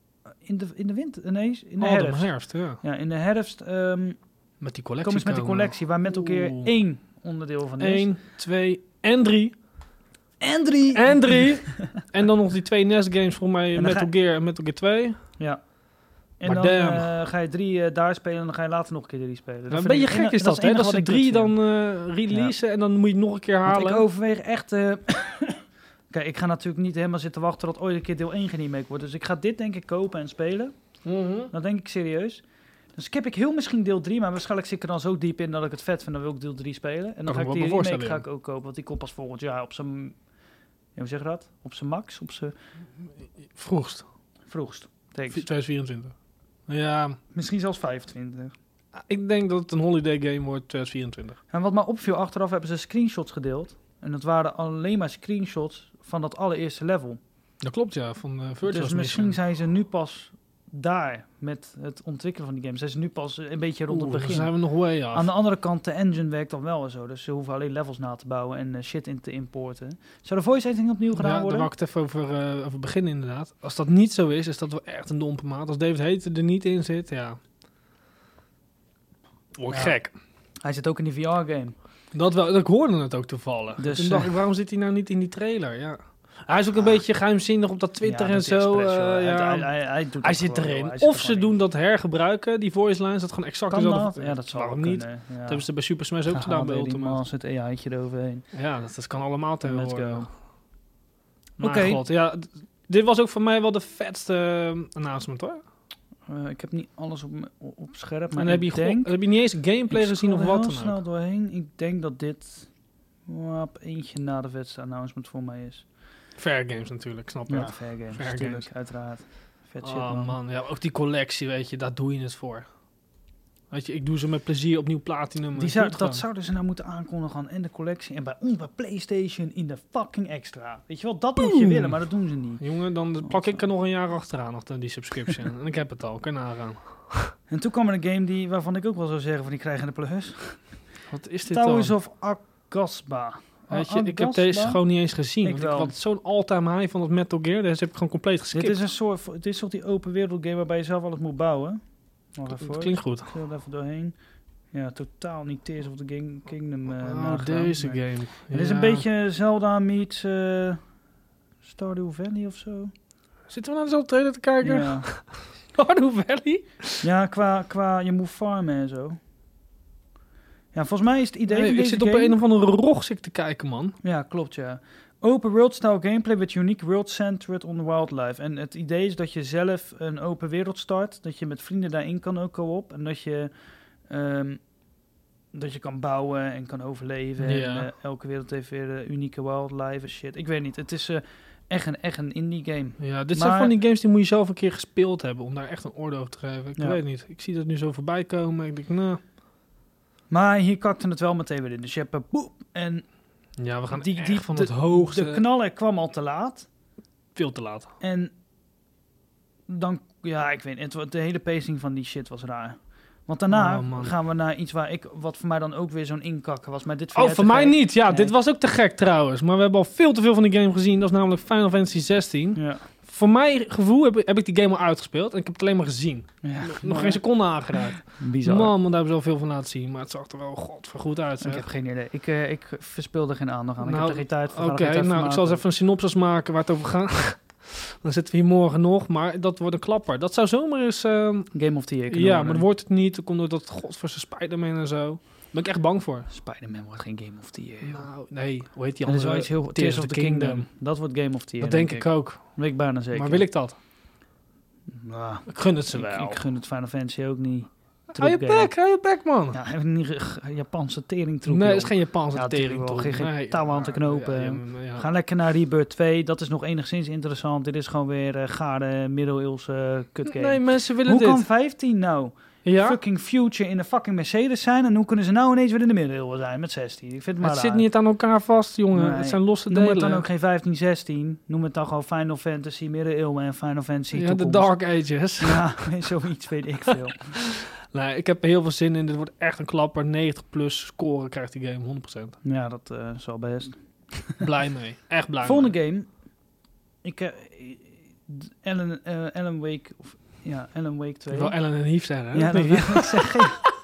in de winter? Nee, in de Oh, herfst. herfst, ja. Ja, in de herfst Met die collectie komen ze met die collectie waar Metal Gear 1 onderdeel van is. 1, 2 en 3. En 3! En 3. En dan nog die 2 NES-games voor mij, En dan Metal Gear en Metal Gear 2. Ja. En Maar dan ga je 3 daar spelen en dan ga je later nog een keer 3 spelen. Een beetje gek is dat, hè? Dat ze 3 dan releasen en dan moet je het nog een keer halen. Want ik overweeg echt... Kijk, ik ga natuurlijk niet helemaal zitten wachten tot ooit een keer deel 1 geremake wordt. Dus ik ga dit denk ik kopen en spelen. Dat denk ik serieus. Dus ik heb heel misschien deel 3, maar waarschijnlijk zit ik er dan zo diep in dat ik het vet vind. Dan wil ik deel 3 spelen. En dan ga ik die remake ook kopen, want die komt pas volgend jaar op zijn... Ja, hoe zeg je dat? Op zijn max? Op zijn... Vroegst. Thanks. 2024. Ja. Misschien zelfs 25. Ik denk dat het een holiday game wordt 2024. En wat mij opviel, achteraf hebben ze screenshots gedeeld. En dat waren alleen maar screenshots van dat allereerste level. Dat klopt, ja. Van Virtual Dus misschien zijn ze nu pas daar met het ontwikkelen van die game. Zijn ze nu pas een beetje rond het begin. Dan zijn we nog way af. Aan de andere kant, de engine werkt dan wel en zo. Dus ze hoeven alleen levels na te bouwen en shit in te importen. Zou de voice acting opnieuw gedaan Daar worden? wou ik het even over beginnen inderdaad. Als dat niet zo is dat wel echt een dompe maat. Als David Hayter er niet in zit, ja. Word ik gek. Hij zit ook in die VR-game. Dat wel, ik hoorde het ook toevallig. Dus, toen dacht ik, waarom zit hij nou niet in die trailer? Ja. Hij is ook een beetje geheimzinnig op dat Twitter en zo. Hij zit erin. Of ze doen dat hergebruiken, die voice lines, dat gewoon exact dezelfde. Ja, dat zou waarom niet. niet? Dat hebben ze bij Super Smash ook gedaan bij Ultimate. Als het AI'tje eroverheen. Ja, dat kan allemaal tegenwoordig. Oké. God, ja, dit was ook voor mij wel de vetste announcement, hoor. Ik heb niet alles op scherp, maar en heb je niet eens gameplay gezien of wat dan ook? snel doorheen. Ik denk dat dit op eentje na de vetste announcement voor mij is. Fair Games natuurlijk, snap je? Ja, Fair Games, natuurlijk, uiteraard. Vet shit, man. Man. Ja, ook die collectie, weet je, daar doe je het voor. Weet je, ik doe ze met plezier opnieuw platinum. Dat zouden ze nou moeten aankondigen en de collectie. En bij ons bij PlayStation in de fucking extra. Weet je wel, dat moet je willen, maar dat doen ze niet. Jongen, dan plak ik er nog een jaar achteraan, achter die subscription. En ik heb het al, kan nagaan. En toen kwam er een game waarvan ik ook wel zou zeggen van die krijgen de plus. Wat is dit dan? Towers of Agasba. Weet je, ik heb deze gewoon niet eens gezien. Ik had zo'n all-time high van het Metal Gear. Deze heb ik gewoon compleet geskipt. Dit is een soort, het is toch die open wereld game waarbij je zelf alles moet bouwen. Dat klinkt goed. Ik ga er even doorheen. Ja, totaal niet Tears of the Kingdom. Deze game. Het is een beetje Zelda meets Stardew Valley of zo. Zitten we naar dezelfde trailer te kijken? Ja. Stardew Valley? Ja, qua je moet farmen en zo. Ja, volgens mij is het idee van ik zit op een of andere rogzik te kijken, man. Ja, klopt, ja. Open world style gameplay with unique world centered on wildlife. En het idee is dat je zelf een open wereld start. Dat je met vrienden daarin kan ook co-op. En dat je kan bouwen en kan overleven. Ja. En elke wereld heeft weer unieke wildlife en shit. Ik weet niet. Het is echt een indie game. Ja, dit Maar- zijn van die games die moet je zelf een keer gespeeld hebben om daar echt een oordeel over te geven. Ik Ja. weet niet. Ik zie dat nu zo voorbij komen. Ik denk, nou, Maar hier kakte het wel meteen weer in. Dus je hebt boep en ja, we gaan Die- echt die- van het hoogste. de knaller kwam al te laat. Veel te laat. En dan, ja, ik weet niet, de hele pacing van die shit was raar. Want daarna Oh, man. gaan we naar iets wat voor mij dan ook weer zo'n inkakken was. Maar dit vind Oh, jij voor te mij gek. niet. Ja, Nee. dit was ook te gek trouwens. Maar we hebben al veel te veel van die game gezien. Dat is namelijk Final Fantasy 16. Ja. Voor mijn gevoel heb ik die game al uitgespeeld. En ik heb het alleen maar gezien. Ja. Nog geen seconde aangeraakt. Bizar. Man, daar hebben ze al veel van laten zien. Maar het zag er wel godvergoed uit. Ik Zeg. heb geen idee. Ik verspeelde geen aandacht aan. Ik Nou, heb er geen tijd voor. Oké, nou, ik zal eens even een synopsis maken waar het over gaat. Dan zitten we hier morgen nog. Maar dat wordt een klapper. Dat zou zomaar eens... Game of the Year kunnen ja, maar worden. dat wordt het niet. Dan komt door dat godverse Spider-Man en zo. Daar ben ik echt bang voor. Spider-Man wordt geen Game of the Year. joh. Nou, nee. Hoe heet die Dat is andere? wel iets heel... Tears of the Kingdom. Dat wordt Game of the Year, Dat denk ik ook. Dat weet ik bijna zeker. Maar wil ik dat? Nou, Ik gun het ze wel. ik gun het Final Fantasy ook niet. Hou je bek, man. Ja, heb ik niet Japanse teringtroep. Nee, joh. dat is geen Japanse Ja, tering. natuurlijk wel. Geen touw aan te knopen. Ja. Ga lekker naar Rebirth 2. Dat is nog enigszins interessant. Dit is gewoon weer gare middeleeuwse kutgame. Nee, mensen willen Hoe dit. kan 15 nou Ja? fucking future in de fucking Mercedes zijn? En hoe kunnen ze nou ineens weer in de middeleeuwen zijn met 16? Ik vind het maar Het zit raar. niet aan elkaar vast, jongen. Nee. Het zijn losse Noem het delen. dan ook geen 15, 16. Noem het dan gewoon Final Fantasy middeleeuwen en Final Fantasy Ja, de toekomst. Dark Ages. Ja, zoiets weet ik veel. Nee, ik heb er heel veel zin in. Dit wordt echt een klapper. 90 plus scoren krijgt die game, 100%. Ja, dat is wel best. Blij mee. Echt blij Volgende mee. game. Alan Wake. Alan Wake 2. Ik wil Ellen en Yves zeggen, hè? Ja, dat ik wil ik zeggen.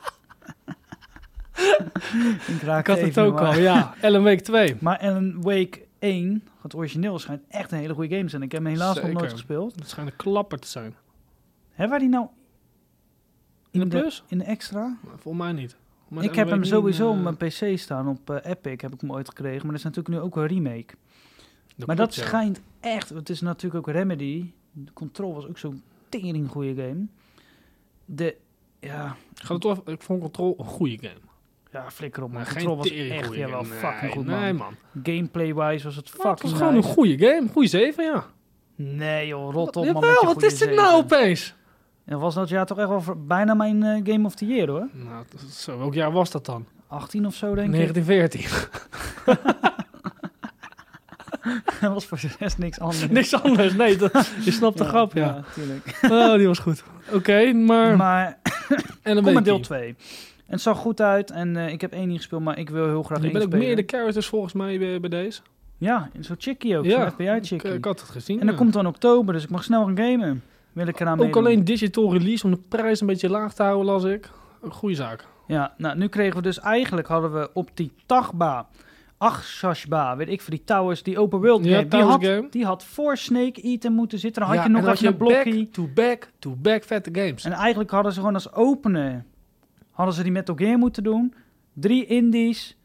Ik had het ook al, ja. Ellen Week 2. Maar Alan Wake 1, het origineel, schijnt echt een hele goede game te zijn. Ik heb hem helaas nog Zeker. nooit gespeeld. Het schijnt een klapper te zijn. Hebben wij die nou In de plus? in de extra? Nou, volgens mij niet. Maar Ik Ellen heb hem Wake sowieso niet, op mijn PC staan. Op Epic heb ik hem ooit gekregen. Maar dat is natuurlijk nu ook een remake. Maar klopt, dat ja. schijnt echt... Het is natuurlijk ook Remedy. De Control was ook zo'n tering goede game. Gaat het toch, ik vond Control een goede game. Ja, flikker op man. Maar Control was tering echt goeie wel game. fucking goed, man. Nee, man. Gameplay-wise was het Maar het fucking was gewoon nice. een goede game. Goede 7, ja. Nee joh, rot op man. Jawel, met je wat goede is dit 7. nou opeens? En was dat jaar toch echt wel bijna mijn Game of the Year hoor. Nou, zo, welk jaar was dat dan? 18 of zo denk ik. 1914. Dat was voor de rest niks anders. Niks anders, nee. Je snapt de grap, ja. Ja, tuurlijk. Oh, die was goed. Oké, maar... Maar en dan kom maar weet deel je. 2. En het zag goed uit en ik heb 1 niet gespeeld, maar ik wil heel graag Je 1 bent ook spelen. meer de characters volgens mij bij deze. Ja, zo'n chickie ook, Ja, zo'n FBI-chickie. Ik had het gezien. En dat ja. komt dan oktober, dus ik mag snel gaan gamen. Wil ik eraan Ook meedoen. alleen digital release om de prijs een beetje laag te houden, las ik. Een goede zaak. Ja, nou nu kregen we dus eigenlijk hadden we op die Tagba, Achashba, weet ik voor die towers, die open world Ja, game. Towers game. Die had voor Snake Eater moeten zitten. Dan had Ja, je nog en dan even een blokkie. back-to-back vette games. En eigenlijk hadden ze gewoon als opener, hadden ze die Metal Gear moeten doen. 3 indies,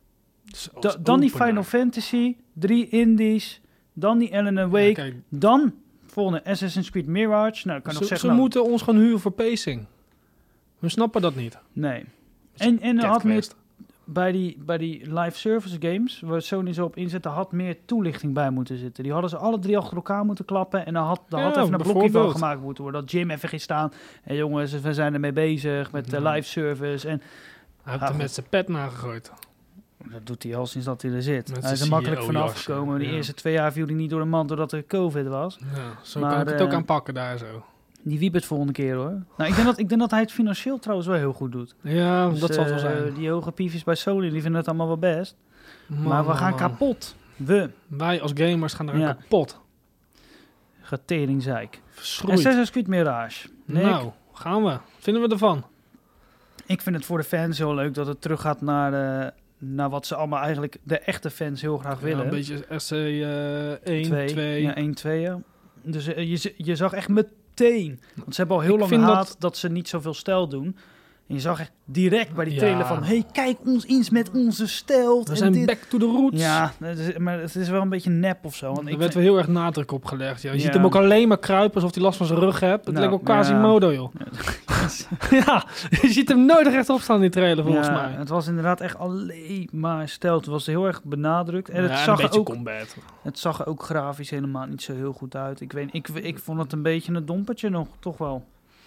dan die Final Fantasy, 3 indies, dan die Alan Wake, Ja, kijk, dan volgende Assassin's Creed Mirage. Nou, kan ik nog ze zeggen, nou, moeten ons gaan huren voor pacing. We snappen dat niet. nee. En er had meer Geweest. bij die live service games, waar Sony zo op inzette, had meer toelichting bij moeten zitten. Die hadden ze alle 3 achter elkaar moeten klappen en dan had Ja, even een blokje van bijvoorbeeld. gemaakt moeten worden. Dat Jim even ging staan. En jongens, we zijn ermee bezig met de Ja. live service. En Hij heeft er met zijn pet nagegooid. dat doet hij al sinds dat hij er zit. Met Hij is er zijn makkelijk CEO vanaf jasje, gekomen. De ja. eerste 2 jaar viel hij niet door de mand doordat er COVID was. Ja, zo Maar, kan ik het ook aanpakken daar zo. Die wiep het volgende keer hoor. Nou, ik denk dat hij het financieel trouwens wel heel goed doet. Ja, Dus, dat zal wel zijn. Die hoge piefjes bij Sony, die vinden het allemaal wel best. Man, maar we man, gaan man. kapot. Wij als gamers gaan er Ja. kapot. Geteringzeik. Verschroeid. Assassin's Creed Mirage. Nick, Nou, gaan we. Vinden we ervan? ik vind het voor de fans heel leuk dat het terug gaat naar wat ze allemaal eigenlijk de echte fans heel graag Ja, willen. een beetje SC 1, 2. Ja, 1, 2. Ja. Dus je zag echt meteen. Want ze hebben al heel Ik lang vind gehad dat ze niet zoveel stijl doen. En je zag echt direct bij die Ja. trailer van... Hey, kijk ons eens met onze stijl. We zijn back to the roots. Ja, maar het is wel een beetje nep of zo. Want Daar ik werd vind- wel heel erg nadruk op gelegd. Ja. Je Ja. ziet hem ook alleen maar kruipen alsof hij last van zijn rug hebt. Het Nou, lijkt wel Quasimodo, joh. Fans. Ja, je ziet hem nooit rechtop staan in die trailer volgens Ja, mij. het was inderdaad echt alleen maar stealth. Het was heel erg benadrukt. En Ja, het, een zag er beetje ook, combat. het zag er ook grafisch helemaal niet zo heel goed uit. Ik vond het een beetje een dompertje nog, toch wel.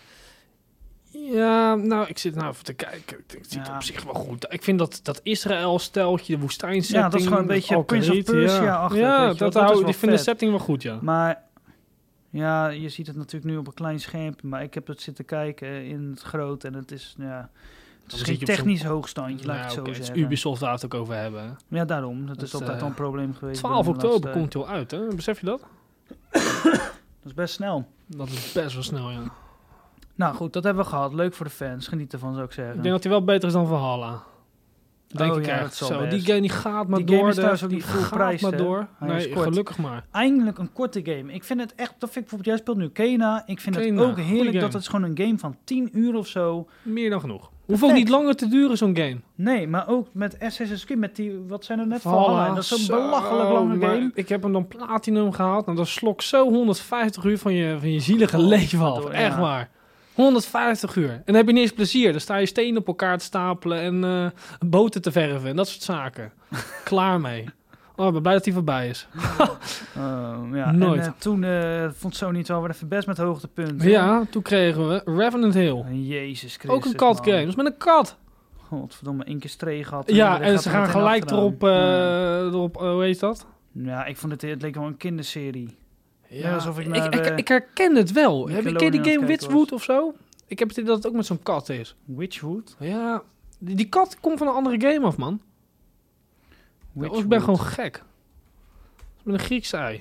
Ja, nou, ik zit nou even te kijken. Het ziet er Ja. op zich wel goed. Ik vind dat Israël-steltje, de woestijnsetting... Ja, dat is gewoon een beetje Alkariet, Prince of Persia-achtig, Ja, weet je wel. dat Dat is hou, wel ik vind de vet. setting wel goed, ja. Maar ja, je ziet het natuurlijk nu op een klein schermpje. Maar ik heb het zitten kijken in het groot. En het is, ja, het is zit geen je op zo'n- technisch hoogstandje, laat ik het zo oké, dus zeggen. Ubisoft daar het ook over hebben. Hè. Ja, daarom. Dat Dat is is, altijd al een probleem geweest. 12 bij de oktober laatste- komt hij al uit, hè? Besef je dat? Dat is best snel. Dat is best wel snel, ja. Nou goed, dat hebben we gehad. Leuk voor de fans. Geniet ervan, zou ik zeggen. Ik denk dat hij wel beter is dan Valhalla. Denk Oh ik ja, echt. dat zal Zo, best. die game die gaat maar Die door. game is de- trouwens ook die niet full gaat prijs, maar hè? door. Hij is Nee, kort. gelukkig maar. Eindelijk een korte game. Ik vind het echt, dat vind ik bijvoorbeeld, jij speelt nu Kena. Ik vind Kena, het ook goeie heerlijk game. dat het is gewoon een game van 10 uur of zo. Meer dan genoeg. Hoeft ook niet langer te duren, zo'n game. Nee, maar ook met Assassin's Creed, met die, wat zijn er net Valhalla, Valhalla. Dat is zo'n zo, belachelijk lange maar game. Ik heb hem dan platinum gehaald. Nou, dat slok zo 150 uur van je zielige leven af. verdorie, Echt ja. waar. 150 uur. En dan heb je niet eens plezier. Dan sta je stenen op elkaar te stapelen en boten te verven en dat soort zaken. Klaar mee. Oh, ik ben blij dat hij voorbij is. Ja. Nooit. En toen vond Sony het wel weer even best met hoogtepunten. Ja, toen kregen we Revenant Hill. Jezus Christus. Ook een katgame. Dat is met een kat. Godverdomme, één keer stree gehad. Ja, iedereen en gaat ze er gaan meteen gelijk achteraan. erop, Ja. erop hoe heet dat? Ja, ik vond het leek wel een kinderserie. Ja, alsof ik naar ik herken het wel. Ken je Nickelodeon die aan het game kijken Witchwood of zo? Ik heb het idee dat het ook met zo'n kat is. Witchwood? Ja, die kat komt van een andere game af, man. Witchwood. Ik ben gewoon gek. Dat is met een Grieks ei.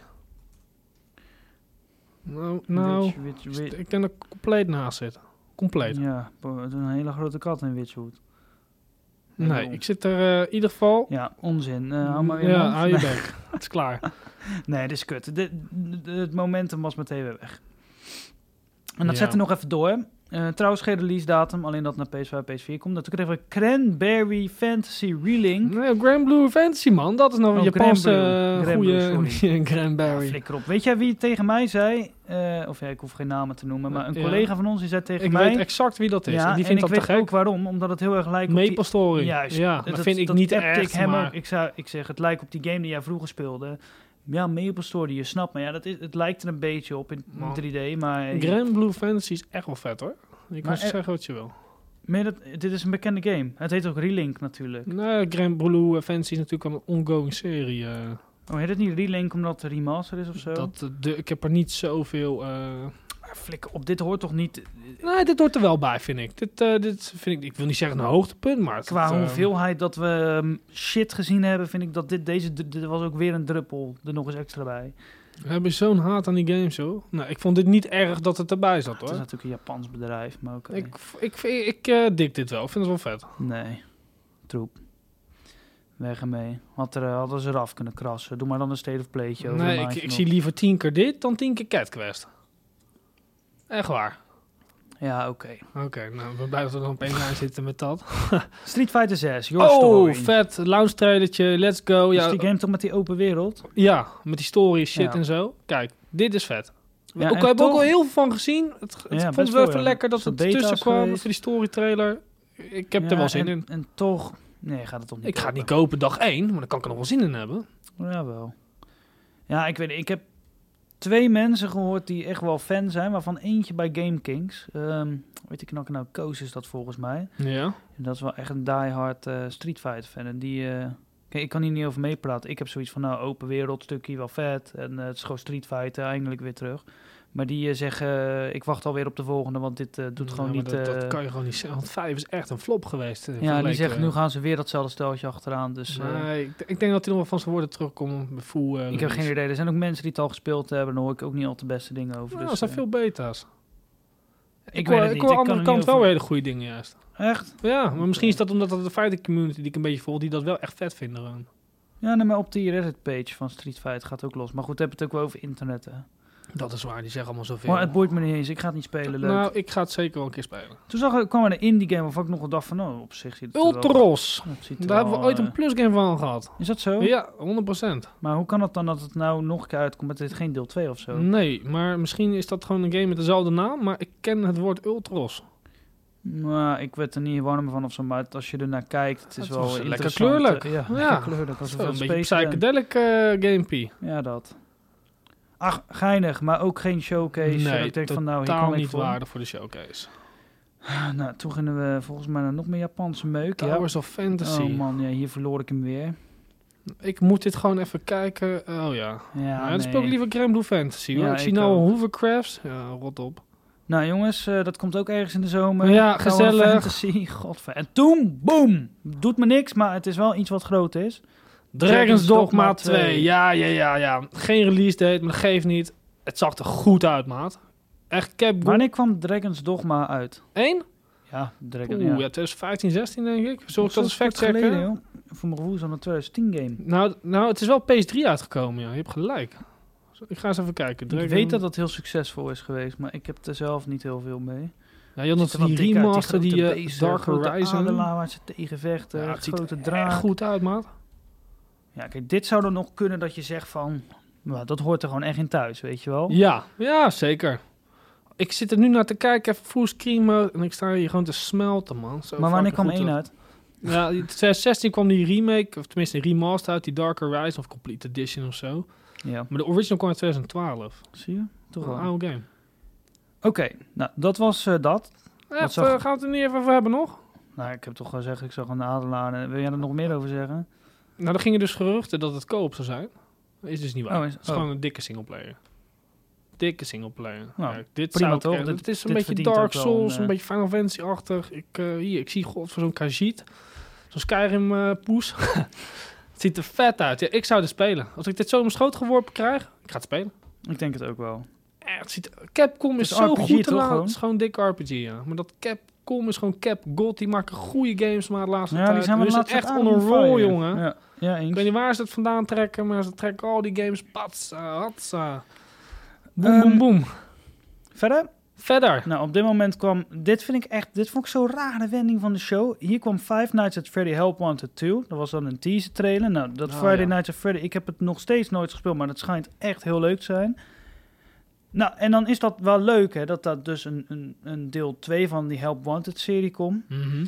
Nou, ik denk dat ik compleet naast zit. Compleet. Ja, een hele grote kat in Witchwood. Nee, Heel. ik zit er in ieder geval... Ja, onzin. Hou maar weer ja, mond. hou je Nee. bek. Het is klaar. Nee, dit is kut. Het momentum was meteen weer weg. En dat Ja. zette nog even door. Trouwens, geen release datum, alleen dat naar PS5 en PS4 komt. Toen kregen we Cranberry Fantasy Relink. Nee, Grand Blue Fantasy, man. Dat is nou een Oh, Japanse Grand Blue, goede Ja, Cranberry. flikker op. Weet jij wie tegen mij zei? Of ja, ik hoef geen namen te noemen. Maar een Ja. collega van ons die zei tegen Ik mij... weet exact wie dat is. ja, en die en vindt ik dat te weet ook gek. waarom. Omdat het heel erg lijkt op Maple Story. Juist. Ja, dat vind ik niet appte echt, hem maar... ook. Ik zeg, het lijkt op die game die jij vroeger speelde. Ja, Maple Story, je snapt me. Ja, het lijkt er een beetje op in Man. 3D, maar... Grand Blue Fantasy is echt wel vet, hoor. Je kan Maar zeggen wat je wil. Maar dit is een bekende game. Het heet ook Relink natuurlijk. Nee, Grand Blue Fantasy is natuurlijk al een ongoing serie. Oh, heet het niet Relink omdat het remaster is of zo? Ik heb er niet zoveel... Maar flikker op, dit hoort toch niet... Nee, dit hoort er wel bij, vind ik. Dit vind ik... Ik wil niet zeggen een hoogtepunt, maar... Qua hoeveelheid dat we shit gezien hebben, vind ik dat dit was ook weer een druppel er nog eens extra bij. We hebben zo'n haat aan die games, joh. Nou, ik vond dit niet erg dat het erbij zat, Het is hoor. natuurlijk een Japans bedrijf, maar oké. Ik dik dit wel. Ik vind het wel vet. Nee, troep. Weg ermee. Hadden ze eraf kunnen krassen. Doe maar dan een State of Playtje. over Nee, een maandje ik nog. zie liever 10 keer dit dan 10 keer Cat Quest. Echt waar. Ja, oké. Oké, nou, ik ben blij dat we dan op één lijn zitten met dat. Street Fighter 6, Your Oh, Story. vet. Launch trailertje, let's go. Is Ja, die game toch met die open wereld? ja, met die story shit Ja. en zo. Kijk, dit is vet. Ja, We en hebben ook toch- al heel veel van gezien. Het Ja, vond best het wel veel, even ja. lekker dat Zo'n het ertussen beta's kwam geweest. voor die story trailer. Ik heb er wel zin in. En toch... Nee, gaat het toch niet Ik ga het niet kopen. kopen dag 1, maar dan kan ik er nog wel zin in hebben. Jawel. Ja, ik weet niet. Ik heb 2 mensen gehoord die echt wel fan zijn, waarvan eentje bij GameKings. Weet ik nou, Koos is dat volgens mij. Ja. En dat is wel echt een diehard Street Fighter fan. En die... kijk, ik kan hier niet over meepraten. Ik heb zoiets van, nou, open wereld, stukje wel vet. En het is gewoon Street Fighter, eindelijk weer terug. Maar die zeggen, ik wacht alweer op de volgende, want dit doet gewoon Ja, maar niet... dat kan je gewoon niet zeggen. Want 5 is echt een flop geweest. ja, die vergeleken- zeggen, nu gaan ze weer datzelfde steltje achteraan. Dus Nee, ik denk dat hij nog wel van zijn woorden terugkomt. ik heb geen idee. Er zijn ook mensen die het al gespeeld hebben. Daar hoor ik ook niet al de beste dingen over. Nou, Dus, er zijn veel beta's. ik hoor weet het ik niet. hoor Ik aan de kan andere er kant niet wel over- hele goede dingen juist. Echt? Ja, maar misschien is dat omdat dat de fighting community die ik een beetje volg, die dat wel echt vet vinden. Gewoon. Ja, nee, maar op die Reddit-page van Street Fighter gaat ook los. Maar goed, we hebben het ook wel over internet, hè. Dat is waar, die zeggen allemaal zoveel. Maar het boeit me niet eens. Ik ga het niet spelen, leuk. Nou, ik ga het zeker wel een keer spelen. Toen kwam er een indie game waarvan ik nog wel dacht van, oh, op zich ziet het er wel... Ultros! dat ziet er Daar hebben we wel, ooit een plusgame van gehad. Is dat zo? Ja, 100%. Maar hoe kan het dan dat het nou nog een keer uitkomt met dit geen deel 2 of zo? Nee, maar misschien is dat gewoon een game met dezelfde naam, maar ik ken het woord Ultros. Nou, ik werd er niet warm van of zo, maar als je er naar kijkt, het is Het wel was lekker interessant. kleurlijk. Ja, Ja. lekker kleurlijk. Alsof Zo, het een beetje space ben. psychedelic gamepie. Ja, dat. Ach, geinig, maar ook geen showcase. Nee, ik denk van, nou, hier totaal kan ik niet voor. waardig voor de showcase. Nou, toen gingen we volgens mij naar nog meer Japanse meuk. Ja. Towers of Fantasy. Oh man, ja, hier verloor ik hem weer. Ik moet dit gewoon even kijken. Oh ja. Ja, Dan speel ik liever Grand Blue Fantasy hoor. Ja, ik zie ik nou ook. Hovercrafts. Ja, rot op. Nou jongens, dat komt ook ergens in de zomer. Ja, Tower gezellig. Fantasy, godver. En toen, boom! Doet me niks, maar het is wel iets wat groot is. Dragon's Dogma Dogma 2. Ja. Geen release date, maar dat geeft niet. Het zag er goed uit, maat. Echt Capcom. Wanneer kwam Dragon's Dogma uit? 1? Ja, Dragon, Oeh, ja, 2015, 16 denk ik. Zal ik dat eens fact checken? geleden, joh. Voor mijn gevoel is dat een 2010 game. Nou, het is wel PS3 uitgekomen, ja. Je hebt gelijk. Ik ga eens even kijken. Ik weet dat het heel succesvol is geweest, maar ik heb er zelf niet heel veel mee. Ja, je had nog Ziet er wel die dik uit, remaster, die grote beesten, Dark grote Horizon. adelaar waar ze tegen vechten, Ja, het ziet grote er draak. echt goed uit, maat. Ja, kijk, dit zou er nog kunnen dat je zegt van, nou, dat hoort er gewoon echt in thuis, weet je wel. Ja, zeker. Ik zit er nu naar te kijken, even fullscreen mode, en ik sta hier gewoon te smelten, man. Zo Maar wanneer fucking kwam goed 1 uit? Ja, in 2016 kwam die remake, of tenminste een remaster uit, die Dark Horizon of Complete Edition of zo. Ja, Maar de original kwam in 2012. zie je? Toch wel. Een oude game. Oké, nou, dat was dat. Ja, zag- gaan we het er niet even over hebben nog? Nou, ik heb toch gezegd, ik zag een adelaar. Wil jij er nog meer over zeggen? Nou, er gingen dus geruchten dat het co-op zou zijn. Dat is dus niet waar. Oh, Het is gewoon een dikke singleplayer. Dikke singleplayer. Nou, Ja, dit prima zou toch? het Dit- is een dit beetje verdient Dark ook wel Souls, een een, beetje Final Fantasy-achtig. Ik zie god voor zo'n Khajiit. Zo'n Skyrim poes. Het ziet er vet uit. Ja, ik zou dit spelen. Als ik dit zo in mijn schoot geworpen krijg, ik ga het spelen. Ik denk het ook wel. Het ziet, Capcom is is zo RPG goed te toch laten. gewoon? Het is gewoon dik RPG, ja. Maar dat Capcom is gewoon Cap God. Die maken goede games maar de laatste Ja, tijd. die zijn wel We laatst echt aan on a roll, fire. jongen. Ja, Ik eens. weet niet waar ze het vandaan trekken, maar ze trekken al die games. Patsa, hatsa. Boom, Ehm, boom, boom. Verder? Verder. Nou, op dit moment kwam... Dit vond ik zo'n rare wending van de show. Hier kwam Five Nights at Freddy Help Wanted 2. Dat was dan een teaser trailer. Nou, dat Oh, Friday ja. Nights at Freddy... Ik heb het nog steeds nooit gespeeld, maar dat schijnt echt heel leuk te zijn. Nou, en dan is dat wel leuk, hè. Dat dus een deel 2 van die Help Wanted serie komt. Mhm.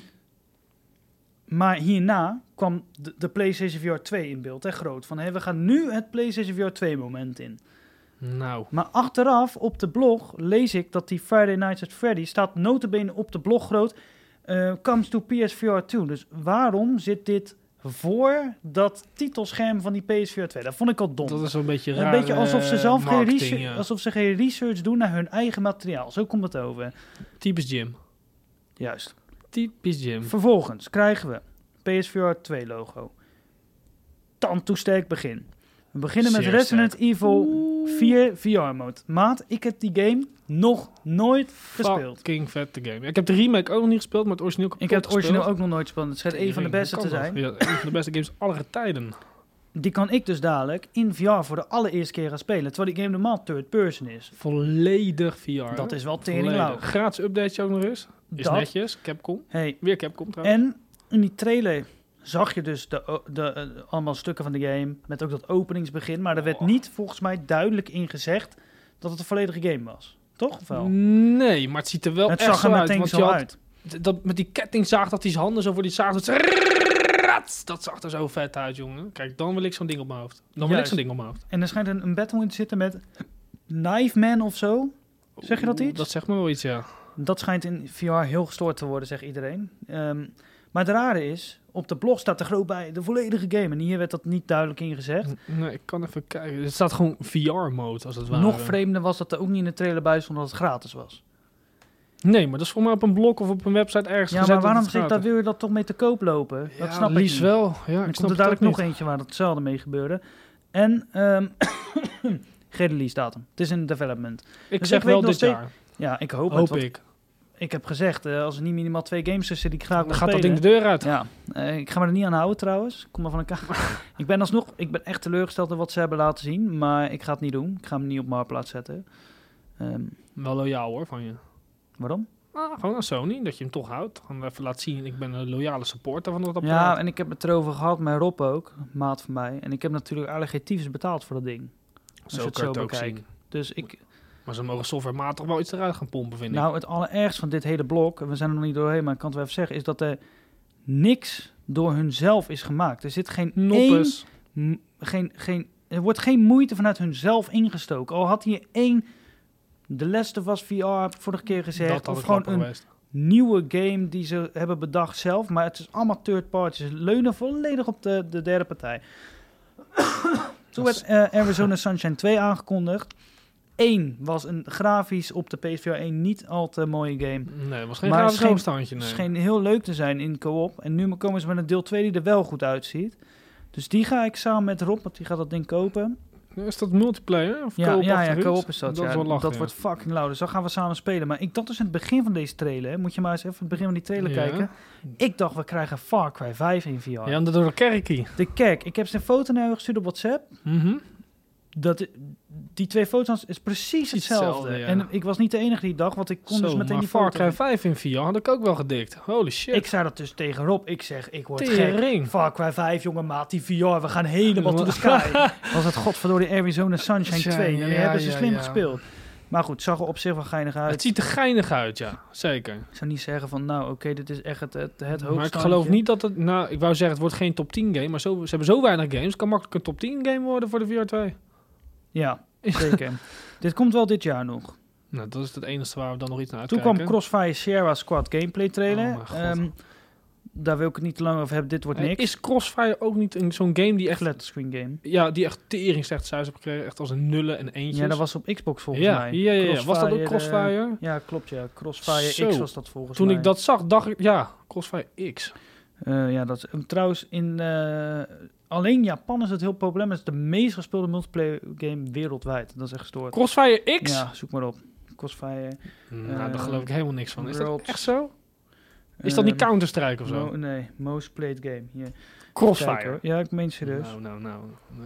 Maar hierna kwam de PlayStation VR 2 in beeld, hè, groot. Van, we gaan nu het PlayStation VR 2 moment in. Nou. Maar achteraf op de blog lees ik dat die Friday Nights at Freddy staat notabene op de blog groot. Comes to PSVR 2. Dus waarom zit dit voor dat titelscherm van die PSVR 2? Dat vond ik al dom. Dat is een beetje raar. Een beetje alsof ze zelf geen marketing, research, ja. alsof ze geen research doen naar hun eigen materiaal. Zo komt het over. Typisch Jim. Juist. Typisch Jim. Vervolgens krijgen we PSVR 2 logo. Tandtoesterk begin. We beginnen met Zeer Resident sterk. Evil 4 VR-mode. Maat, ik heb die game nog nooit gespeeld. Fucking vette game. Ik heb de remake ook nog niet gespeeld, maar het origineel Ik heb het origineel ook nog nooit gespeeld. Het schijnt een van de Tering, beste hoe te kan zijn. dat? Ja, een van de beste games aller tijden. Die kan ik dus dadelijk in VR voor de allereerste keer gaan spelen. Terwijl die game normaal third person is. Volledig VR. Dat hè? is wel tering Volledig. lauw. Gratis updateje ook nog eens. Is Dat. netjes. Capcom. Hey, Weer Capcom trouwens. en in die trailer zag je dus allemaal stukken van de game. Met ook dat openingsbegin. Maar er werd niet volgens mij duidelijk in gezegd dat het een volledige game was. Toch? Of wel? Nee, maar het ziet er wel Het echt zag zo er uit. meteen Want zo je had uit. dat, met die kettingzaag, dat hij zijn handen zo voor die zaag doet. Dat zag er zo vet uit, jongen. Kijk, dan wil ik zo'n ding op mijn hoofd. Dan wil ik Juist. zo'n ding op mijn hoofd. En er schijnt een battle in te zitten met Knife Man of zo. Zeg je dat iets? Dat zegt me wel iets, ja. Dat schijnt in VR heel gestoord te worden, zegt iedereen. Maar het rare is, op de blog staat er groot bij de volledige game. En hier werd dat niet duidelijk in gezegd. Nee, ik kan even kijken. Het staat gewoon VR-mode, als het ware. Nog vreemder was dat er ook niet in de trailer bij stond dat het gratis was. Nee, maar dat is voor mij op een blog of op een website ergens Ja, gezet. maar waarom dat zeg het ik, wil je dat toch mee te koop lopen? Ja, Dat snap ik liefst niet. wel. Ja, Er ik komt snap er het ook dadelijk nog niet. eentje waar hetzelfde mee gebeurde. En geen release datum. Het is in development. Ik Dus zeg ik weet wel nog dit steeds- jaar. Ja, ik hoop het. Hoop want ik. Ik heb gezegd, als er niet minimaal 2 games tussen die ik graag wil Dan gaat dat spelen. ding de deur uit. Ja, ik ga me er niet aan houden trouwens. Ik kom maar van een kaart. ik ben echt teleurgesteld in wat ze hebben laten zien, maar ik ga het niet doen. Ik ga hem niet op Marktplaats zetten. Wel loyaal hoor, van je. Waarom? Gewoon aan Sony, dat je hem toch houdt. Gewoon even laten zien, ik ben een loyale supporter van dat apparaat. Ja, en ik heb het erover gehad met Rob ook, maat van mij. En ik heb natuurlijk eigenlijk geen tyfus betaald voor dat ding. Als je zo het kan je zo het ook bekijkt. zien. Dus ik Maar ze mogen softwarematig wel iets eruit gaan pompen, vind ik. Nou, het allerergste van dit hele blok, en we zijn er nog niet doorheen, maar ik kan het wel even zeggen, is dat er niks door hunzelf is gemaakt. Er zit geen Noppes. er wordt geen moeite vanuit hunzelf ingestoken. Al had hier één The Last of Us VR, heb ik vorige keer gezegd, Dat had of ik gewoon wel een geweest. nieuwe game die ze hebben bedacht zelf, maar het is allemaal third party. Ze leunen volledig op de derde partij. Toen werd Arizona Sunshine 2 aangekondigd. 1 was een grafisch op de PSVR 1 niet al te mooie game. Nee, het was geen Maar grafisch scheen- hoogstandje, Het nee. scheen heel leuk te zijn in co-op. En nu komen ze met een deel 2 die er wel goed uitziet. Dus die ga ik samen met Rob, want die gaat dat ding kopen. Is dat multiplayer? Of Ja, co-op-achtig iets? co-op is dat. Dat ja. is wel lachen, Dat ja. wordt fucking lauw. Dus dan gaan we samen spelen. Maar ik dacht dus in het begin van deze trailer, hè, moet je maar eens even het begin van die trailer Ja. kijken. Ik dacht, we krijgen Far Cry 5 in VR. Ja, door de kerkie. Kijk, ik heb zijn foto naar jou gestuurd op WhatsApp. Die twee foto's is precies hetzelfde. Hetzelfde, ja. En ik was niet de enige die dacht, want ik kon dus meteen maar die Far foto... Cry 5 in VR had ik ook wel gedikt. Holy shit. Ik zei dat dus tegen Rob. Ik zeg, ik word gek. Tering. Far Cry 5, jonge maat, die VR, we gaan helemaal to the sky. Was het godverdorie Arizona Sunshine Ja, 2. En die ja, hebben ze ja, slim ja. gespeeld. Maar goed, zag er op zich wel geinig uit. Het ziet er geinig uit, ja. Zeker. Ik zou niet zeggen van, nou oké, dit is echt het hoogstandje. Maar ik geloof niet dat het... Nou, ik wou zeggen, het wordt geen top 10 game. Maar ze hebben zo weinig games. Het kan makkelijk een top 10 game worden voor de VR 2. Ja, zeker. Dit komt wel dit jaar nog. Nou, dat is het enige waar we dan nog iets naar Toen uitkijken. kwam Crossfire Sierra Squad gameplay trailer. Oh, mijn god. Daar wil ik het niet te lang over hebben. Dit wordt niks. Is Crossfire ook niet zo'n game die echt... flat screen game. Ja, die echt tering slecht cijfers heeft gekregen. Echt als een nullen en eentjes. Ja, dat was op Xbox volgens ja, mij. ja. Was dat ook Crossfire, Crossfire? ja, klopt ja. Crossfire Zo. X was dat volgens Toen mij. ik dat zag, dacht ik... Ja, Crossfire X. Ja, dat is trouwens in... alleen Japan is het heel populair. Maar het is de meest gespeelde multiplayer game wereldwijd. Dat is echt gestoord. Crossfire X? Ja, zoek maar op. Crossfire. Nou, daar geloof ik helemaal niks van. Is dat World- echt zo? Is dat niet Counter-Strike of zo? Nee, most played game. Hier. Crossfire. Kijk, hoor. Ja, ik meen serieus. Nou.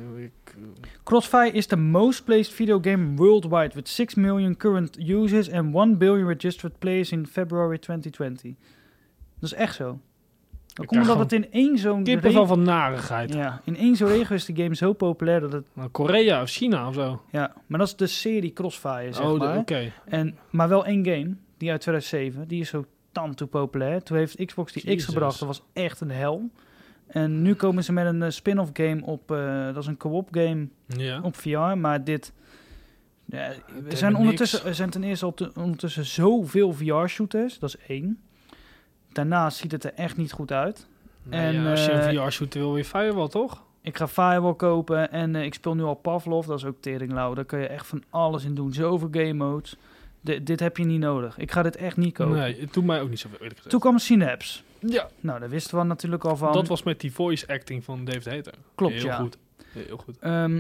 Crossfire is the most played video game worldwide with 6 million current users and 1 billion registered players in February 2020. Dat is echt zo. Dan komt omdat het in één zo'n Kippenvel van narigheid. ja, in één zo'n regio is de game zo populair dat het... Nou, Korea of China of zo. Ja, maar dat is de serie Crossfire, zeg maar. Oké. Maar wel één game, die uit 2007, die is zo tanto populair. Toen heeft Xbox die X Jezus. gebracht, dat was echt een hel. En nu komen ze met een spin-off game op, dat is een co-op game Ja. op VR, maar dit... Ja, er hebben zijn niks. er zijn ten eerste ondertussen zoveel VR-shooters, dat is 1. Daarnaast ziet het er echt niet goed uit. Nee, En, ja, als je een VR-shooter wil, weer Firewall, toch? Ik ga Firewall kopen en ik speel nu al Pavlov, dat is ook teringlauw. Daar kun je echt van alles in doen, zoveel game modes. Dit heb je niet nodig. Ik ga dit echt niet kopen. Nee, het doet mij ook niet zoveel, eerlijk gezegd. Toen kwam Synapse. Ja, Nou, daar wisten we natuurlijk al van. dat was met die voice acting van David Hayter. Klopt, Heel ja. goed. Heel goed.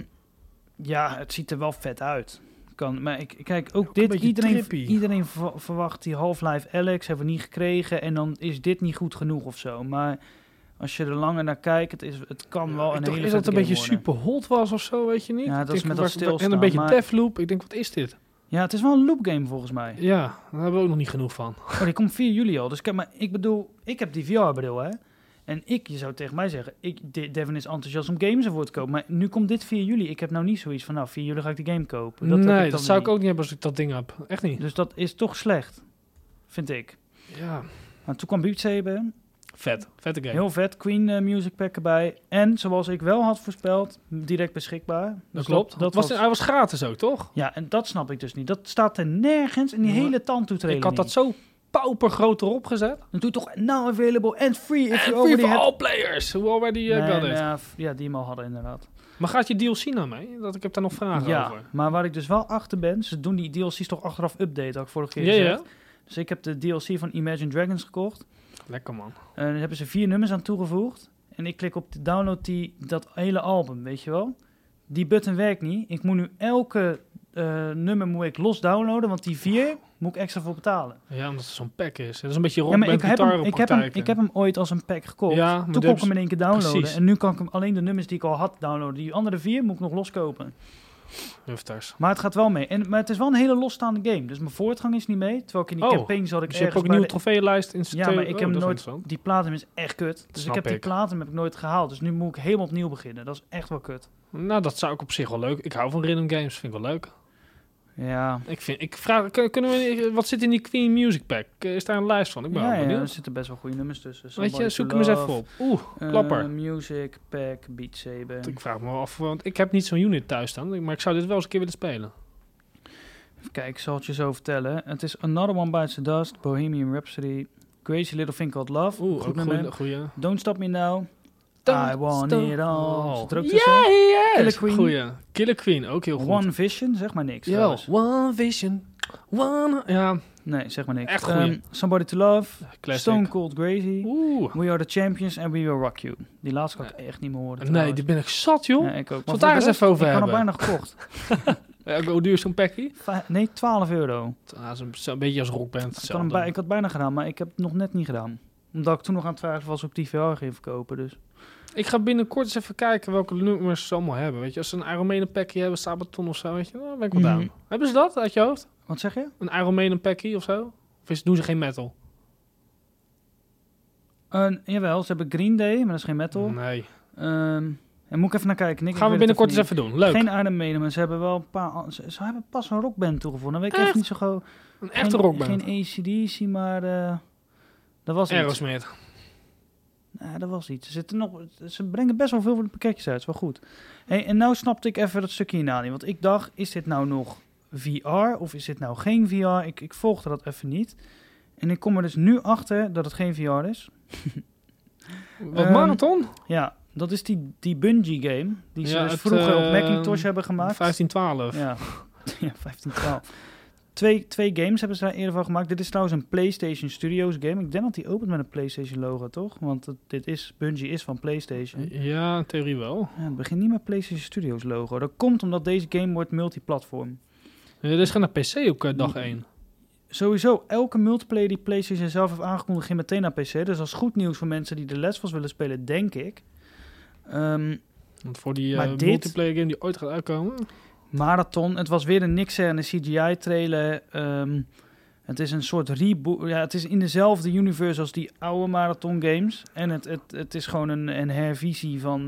Ja, het ziet er wel vet uit. Maar kijk, ook een dit, beetje trippy. iedereen verwacht die Half-Life Alyx, hebben we niet gekregen en dan is dit niet goed genoeg of zo. Maar als je er langer naar kijkt, het kan wel een hele Is dat vette een beetje game worden. super hot was of zo, weet je niet? Ja, Ik dat is denk, met dat En stilstaan, een beetje maar- Deathloop. Ik denk, wat is dit? Ja, het is wel een loop game volgens mij. Ja, daar hebben we ook nog niet genoeg van. Oh, die komt 4 juli al. Dus kijk, maar ik bedoel, ik heb die VR-bril, hè. En je zou tegen mij zeggen, Devin is enthousiast om games ervoor te kopen. Maar nu komt dit 4 juli. Ik heb nou niet zoiets van, nou, 4 juli ga ik die game kopen. Dat heb Nee, ik dat dan zou niet. ik ook niet hebben als ik dat ding heb. Echt niet. Dus dat is toch slecht, vind ik. Ja, Maar toen kwam Beat Saber, vet. Vette game. heel vet, Queen Music Pack erbij. En zoals ik wel had voorspeld, direct beschikbaar. Dat Dus klopt. Dat Hij was gratis ook, toch? Ja, en dat snap ik dus niet. Dat staat er nergens in die Maar hele Tantu-trailer Ik had dat zo paupergroot erop gezet. Dan doe je toch now available and free if En you free already for have... all players. Who already got it. Ja, die hem al hadden inderdaad. Maar gaat je DLC nou mee? Ik heb daar nog vragen Ja, over. maar waar ik dus wel achter ben, ze doen die DLC's toch achteraf updaten, had ik vorige keer Ja, gezegd. ja. Dus ik heb de DLC van Imagine Dragons gekocht. Lekker, man. En daar hebben ze 4 nummers aan toegevoegd. En ik klik op de download dat hele album, weet je wel. Die button werkt niet. Ik moet nu elke nummer moet ik los downloaden, want die 4 moet ik extra voor betalen. Ja, omdat het zo'n pack is. Dat is een beetje Ja, rond maar met ik heb hem ooit als een pack gekocht. Ja, maar Toen kon dus- ik hem in één keer downloaden. precies. En nu kan ik hem alleen de nummers die ik al had downloaden. Die andere 4 moet ik nog loskopen. Hufters. Maar het gaat wel mee. Maar het is wel een hele losstaande game. Dus mijn voortgang is niet mee. Terwijl ik in die Oh, campaign zat ik Dus je hebt ook ergens een bij nieuwe trofeelijst in Ja, maar ik heb dat is nooit... interessant. Die platinum is echt kut. Dus Snap ik heb die ik. platinum heb ik nooit gehaald. Dus nu moet ik helemaal opnieuw beginnen. Dat is echt wel kut. Nou, dat zou ik op zich wel leuk. Ik hou van rhythm games, vind ik wel leuk. Ja. Ik vraag, kunnen we, wat zit in die Queen Music Pack? Is daar een lijst van? Ik ben wel Ja, benieuwd. er zitten best wel goede nummers tussen. Weet je, Somebody zoek to hem eens Love, even op. Klapper. Music, Pack, Beat Saber. Ik vraag me wel af, want ik heb niet zo'n unit thuis staan, maar ik zou dit wel eens een keer willen spelen. Kijk, ik zal het je zo vertellen. Het is Another One Bites the Dust, Bohemian Rhapsody, Crazy Little Thing Called Love. Ook nummer. goeie. Don't Stop Me Now. Don't I Want Stop- It All. Oh. Zit er ook tussen? Yeah, Killer Queen. Goeie. Killer Queen, ook heel goed. One Vision, zeg maar niks. Jawel. trouwens. One Vision. One... Ja, Nee, zeg maar niks. Echt goeie. Somebody to Love, classic. Stone Cold Crazy, Oeh. We Are the Champions and We Will Rock You. Die laatste kan ik echt niet meer horen. Nee, trouwens. die ben ik zat, joh. Ja, ik ook. Zullen we het daar eens even over Ik hebben? had hem bijna gekocht. Hoe duur is zo'n packie? Nee, €12. Dat is een beetje als rockband. Ik had het bijna gedaan, maar ik heb het nog net niet gedaan. Omdat ik toen nog aan het twijfelen was op die VR ging verkopen. Dus. Ik ga binnenkort eens even kijken welke nummers ze allemaal hebben. Weet je, als ze een Iron Maiden packie hebben, Sabaton of zo, weet je, dan ben ik wel Mhm. down. Hebben ze dat uit je hoofd? Wat zeg je? Een Iron Maiden packie of zo? Of doen ze geen metal? Jawel, ze hebben Green Day, maar dat is geen metal. Nee. En moet ik even naar kijken. Nick, Gaan we ik weet het binnenkort eens even doen. Leuk. Geen Iron Maiden, maar ze hebben wel een paar... Ze hebben pas een rockband toegevonden. Dan weet ik Echt? even niet zo gauw... Een echte rockband. Geen AC/DC, maar... dat was iets. Aerosmith. Ja, dat was iets. Ze brengen best wel veel van de pakketjes uit. Dat is wel goed. Hey, en nou snapte ik even dat stukje hierna niet. Want ik dacht, is dit nou nog VR of is dit nou geen VR? Ik volgde dat even niet. En ik kom er dus nu achter dat het geen VR is. Wat Marathon? Ja, dat is die Bungie game. Die ze Ja, dus het, vroeger op Macintosh hebben gemaakt. 1512. Ja, ja 1512. Twee games hebben ze daar eerder van gemaakt. Dit is trouwens een PlayStation Studios game. Ik denk dat die opent met een PlayStation logo, toch? Want Bungie is van PlayStation. Ja, in theorie wel. Ja, het begint niet met PlayStation Studios logo. Dat komt omdat deze game wordt multiplatform. Er is geen PC op dag 1. Sowieso, elke multiplayer die PlayStation zelf heeft aangekondigd, ging meteen naar PC. Dus dat is goed nieuws voor mensen die de Last of Us willen spelen, denk ik. Want voor die maar dit- multiplayer game die ooit gaat uitkomen... Marathon, het was weer een niks en een CGI-trailer. Het is een soort reboot. Ja, het is in dezelfde universe als die oude Marathon games. En het is gewoon een hervisie van...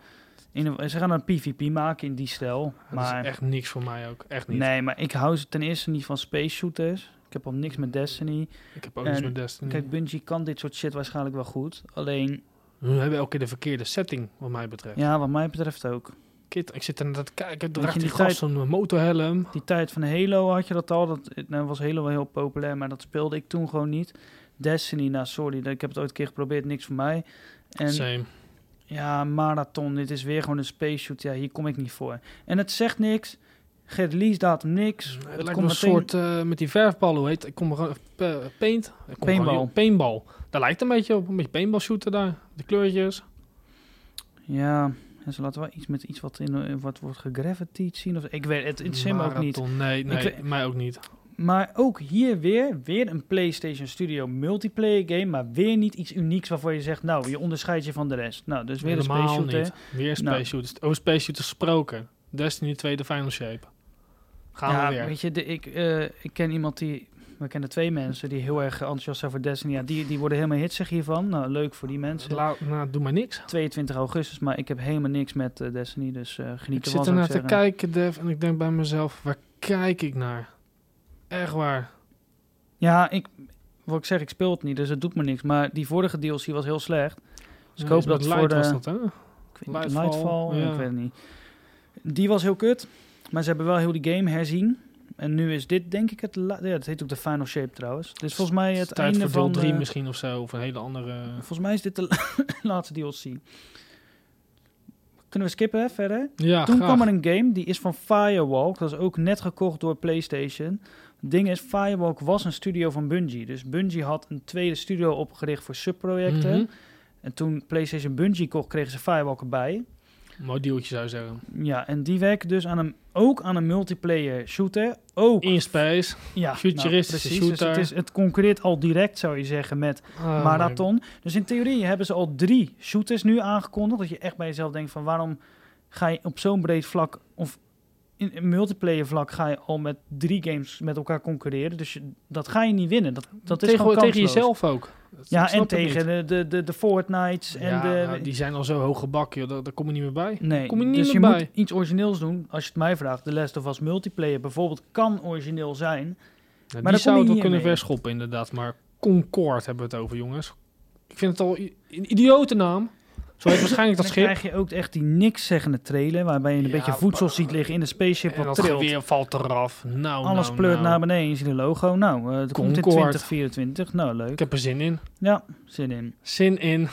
ze gaan een PvP maken in die stijl. Dat Maar is echt niks voor mij ook. Echt niet. nee, maar ik hou ten eerste niet van space shooters. Ik heb al niks met Destiny. Ik heb ook niks En met Destiny. Kijk, Bungie kan dit soort shit waarschijnlijk wel goed. Alleen, We hebben elke keer de verkeerde setting, wat mij betreft. ja, wat mij betreft ook. Kid, ik zit er naar te kijken. je, Draagt die die gast tijd- zo'n motorhelm. Die tijd van Halo had je dat al. Nou was Halo wel heel populair, maar dat speelde ik toen gewoon niet. Destiny, nou sorry, ik heb het ooit een keer geprobeerd, niks voor mij. En Same. ja, Marathon, dit is weer gewoon een space shoot. Ja, hier kom ik niet voor. En het zegt niks. Geen release datum, niks. Het Het lijkt komt wel een meteen... soort met die verfballen, hoe heet het? Ik kom gewoon paint. Paintball. Daar lijkt een beetje op. Een beetje paintball shooter daar. De kleurtjes. Ja, en ze laten wel iets wat in wat wordt gegraviteerd zien. Of, ik weet het, in sim ook niet. Marathon, nee, weet- mij ook niet. Maar ook hier weer een PlayStation Studio multiplayer game, maar weer niet iets unieks waarvoor je zegt, nou, je onderscheidt je van de rest. Nou, dus weer een space shooter. niet. Weer een space Nou. shooter. Over space shooters gesproken. Destiny 2, de Final Shape. Gaan Ja, we weer. weet je, ik ken iemand we kennen 2 mensen die heel erg enthousiast zijn voor Destiny. Ja, die worden helemaal hitsig hiervan. Nou, leuk voor die mensen. Doe maar niks. 22 augustus, maar ik heb helemaal niks met Destiny, dus geniet Ik ervan. zit er zou naar ik te zeggen. kijken, Dev, en ik denk bij mezelf, waar kijk ik naar? Echt waar. Ja, wat ik zeg, ik speel het niet, dus het doet me niks. Maar die vorige DLC was heel slecht. Dus ik hoop dat Light voor de... was dat, hè? Ik weet niet, Lightfall, Lightfall, ja. ik weet het niet. Die was heel kut, maar ze hebben wel heel die game herzien. En nu is dit denk ik ja, het heet ook de Final Shape trouwens. Dit is volgens mij het Tijd einde voor deel van... 3 misschien of zo, of een hele andere... Volgens mij is dit de laatste DLC. Kunnen we skippen, hè, verder? Ja, Toen graag. kwam er een game, die is van Firewalk. Dat is ook net gekocht door PlayStation. Het ding is, Firewalk was een studio van Bungie. Dus Bungie had een tweede studio opgericht voor subprojecten. Mhm. En toen PlayStation Bungie kocht, kregen ze Firewalk erbij. Mooi dealtje zou je zeggen. Ja, en die werken dus ook aan een multiplayer shooter. Ook, In space. ja, futuristische precies. shooter. Dus het concurreert al direct, zou je zeggen, met Oh Marathon. Dus in theorie hebben ze al 3 shooters nu aangekondigd. Dat je echt bij jezelf denkt van waarom ga je op zo'n breed vlak of in multiplayer vlak ga je al met 3 games met elkaar concurreren. Dus dat ga je niet winnen. Dat is gewoon tegen kansloos. jezelf ook. Ja, en tegen de Fortnites. En die zijn al zo hoog gebakken, joh, daar kom je niet meer bij. Nee, kom je niet dus meer je bij. moet iets origineels doen. Als je het mij vraagt, de Last of Us multiplayer bijvoorbeeld kan origineel zijn. Ja, maar die zou het wel kunnen mee. verschoppen inderdaad. Maar Concord hebben we het over, jongens. Ik vind het al een idiote naam. Zo heet waarschijnlijk dat dan schip. krijg je ook echt die niks zeggende trailer, waarbij je een beetje voedsel ziet liggen in de spaceship En wat dat trilt. geweer valt eraf. Alles pleurt naar beneden, je ziet een logo. Nou, dat komt in 2024. Nou, leuk. Ik heb er zin in. Ja, zin in. Zin in.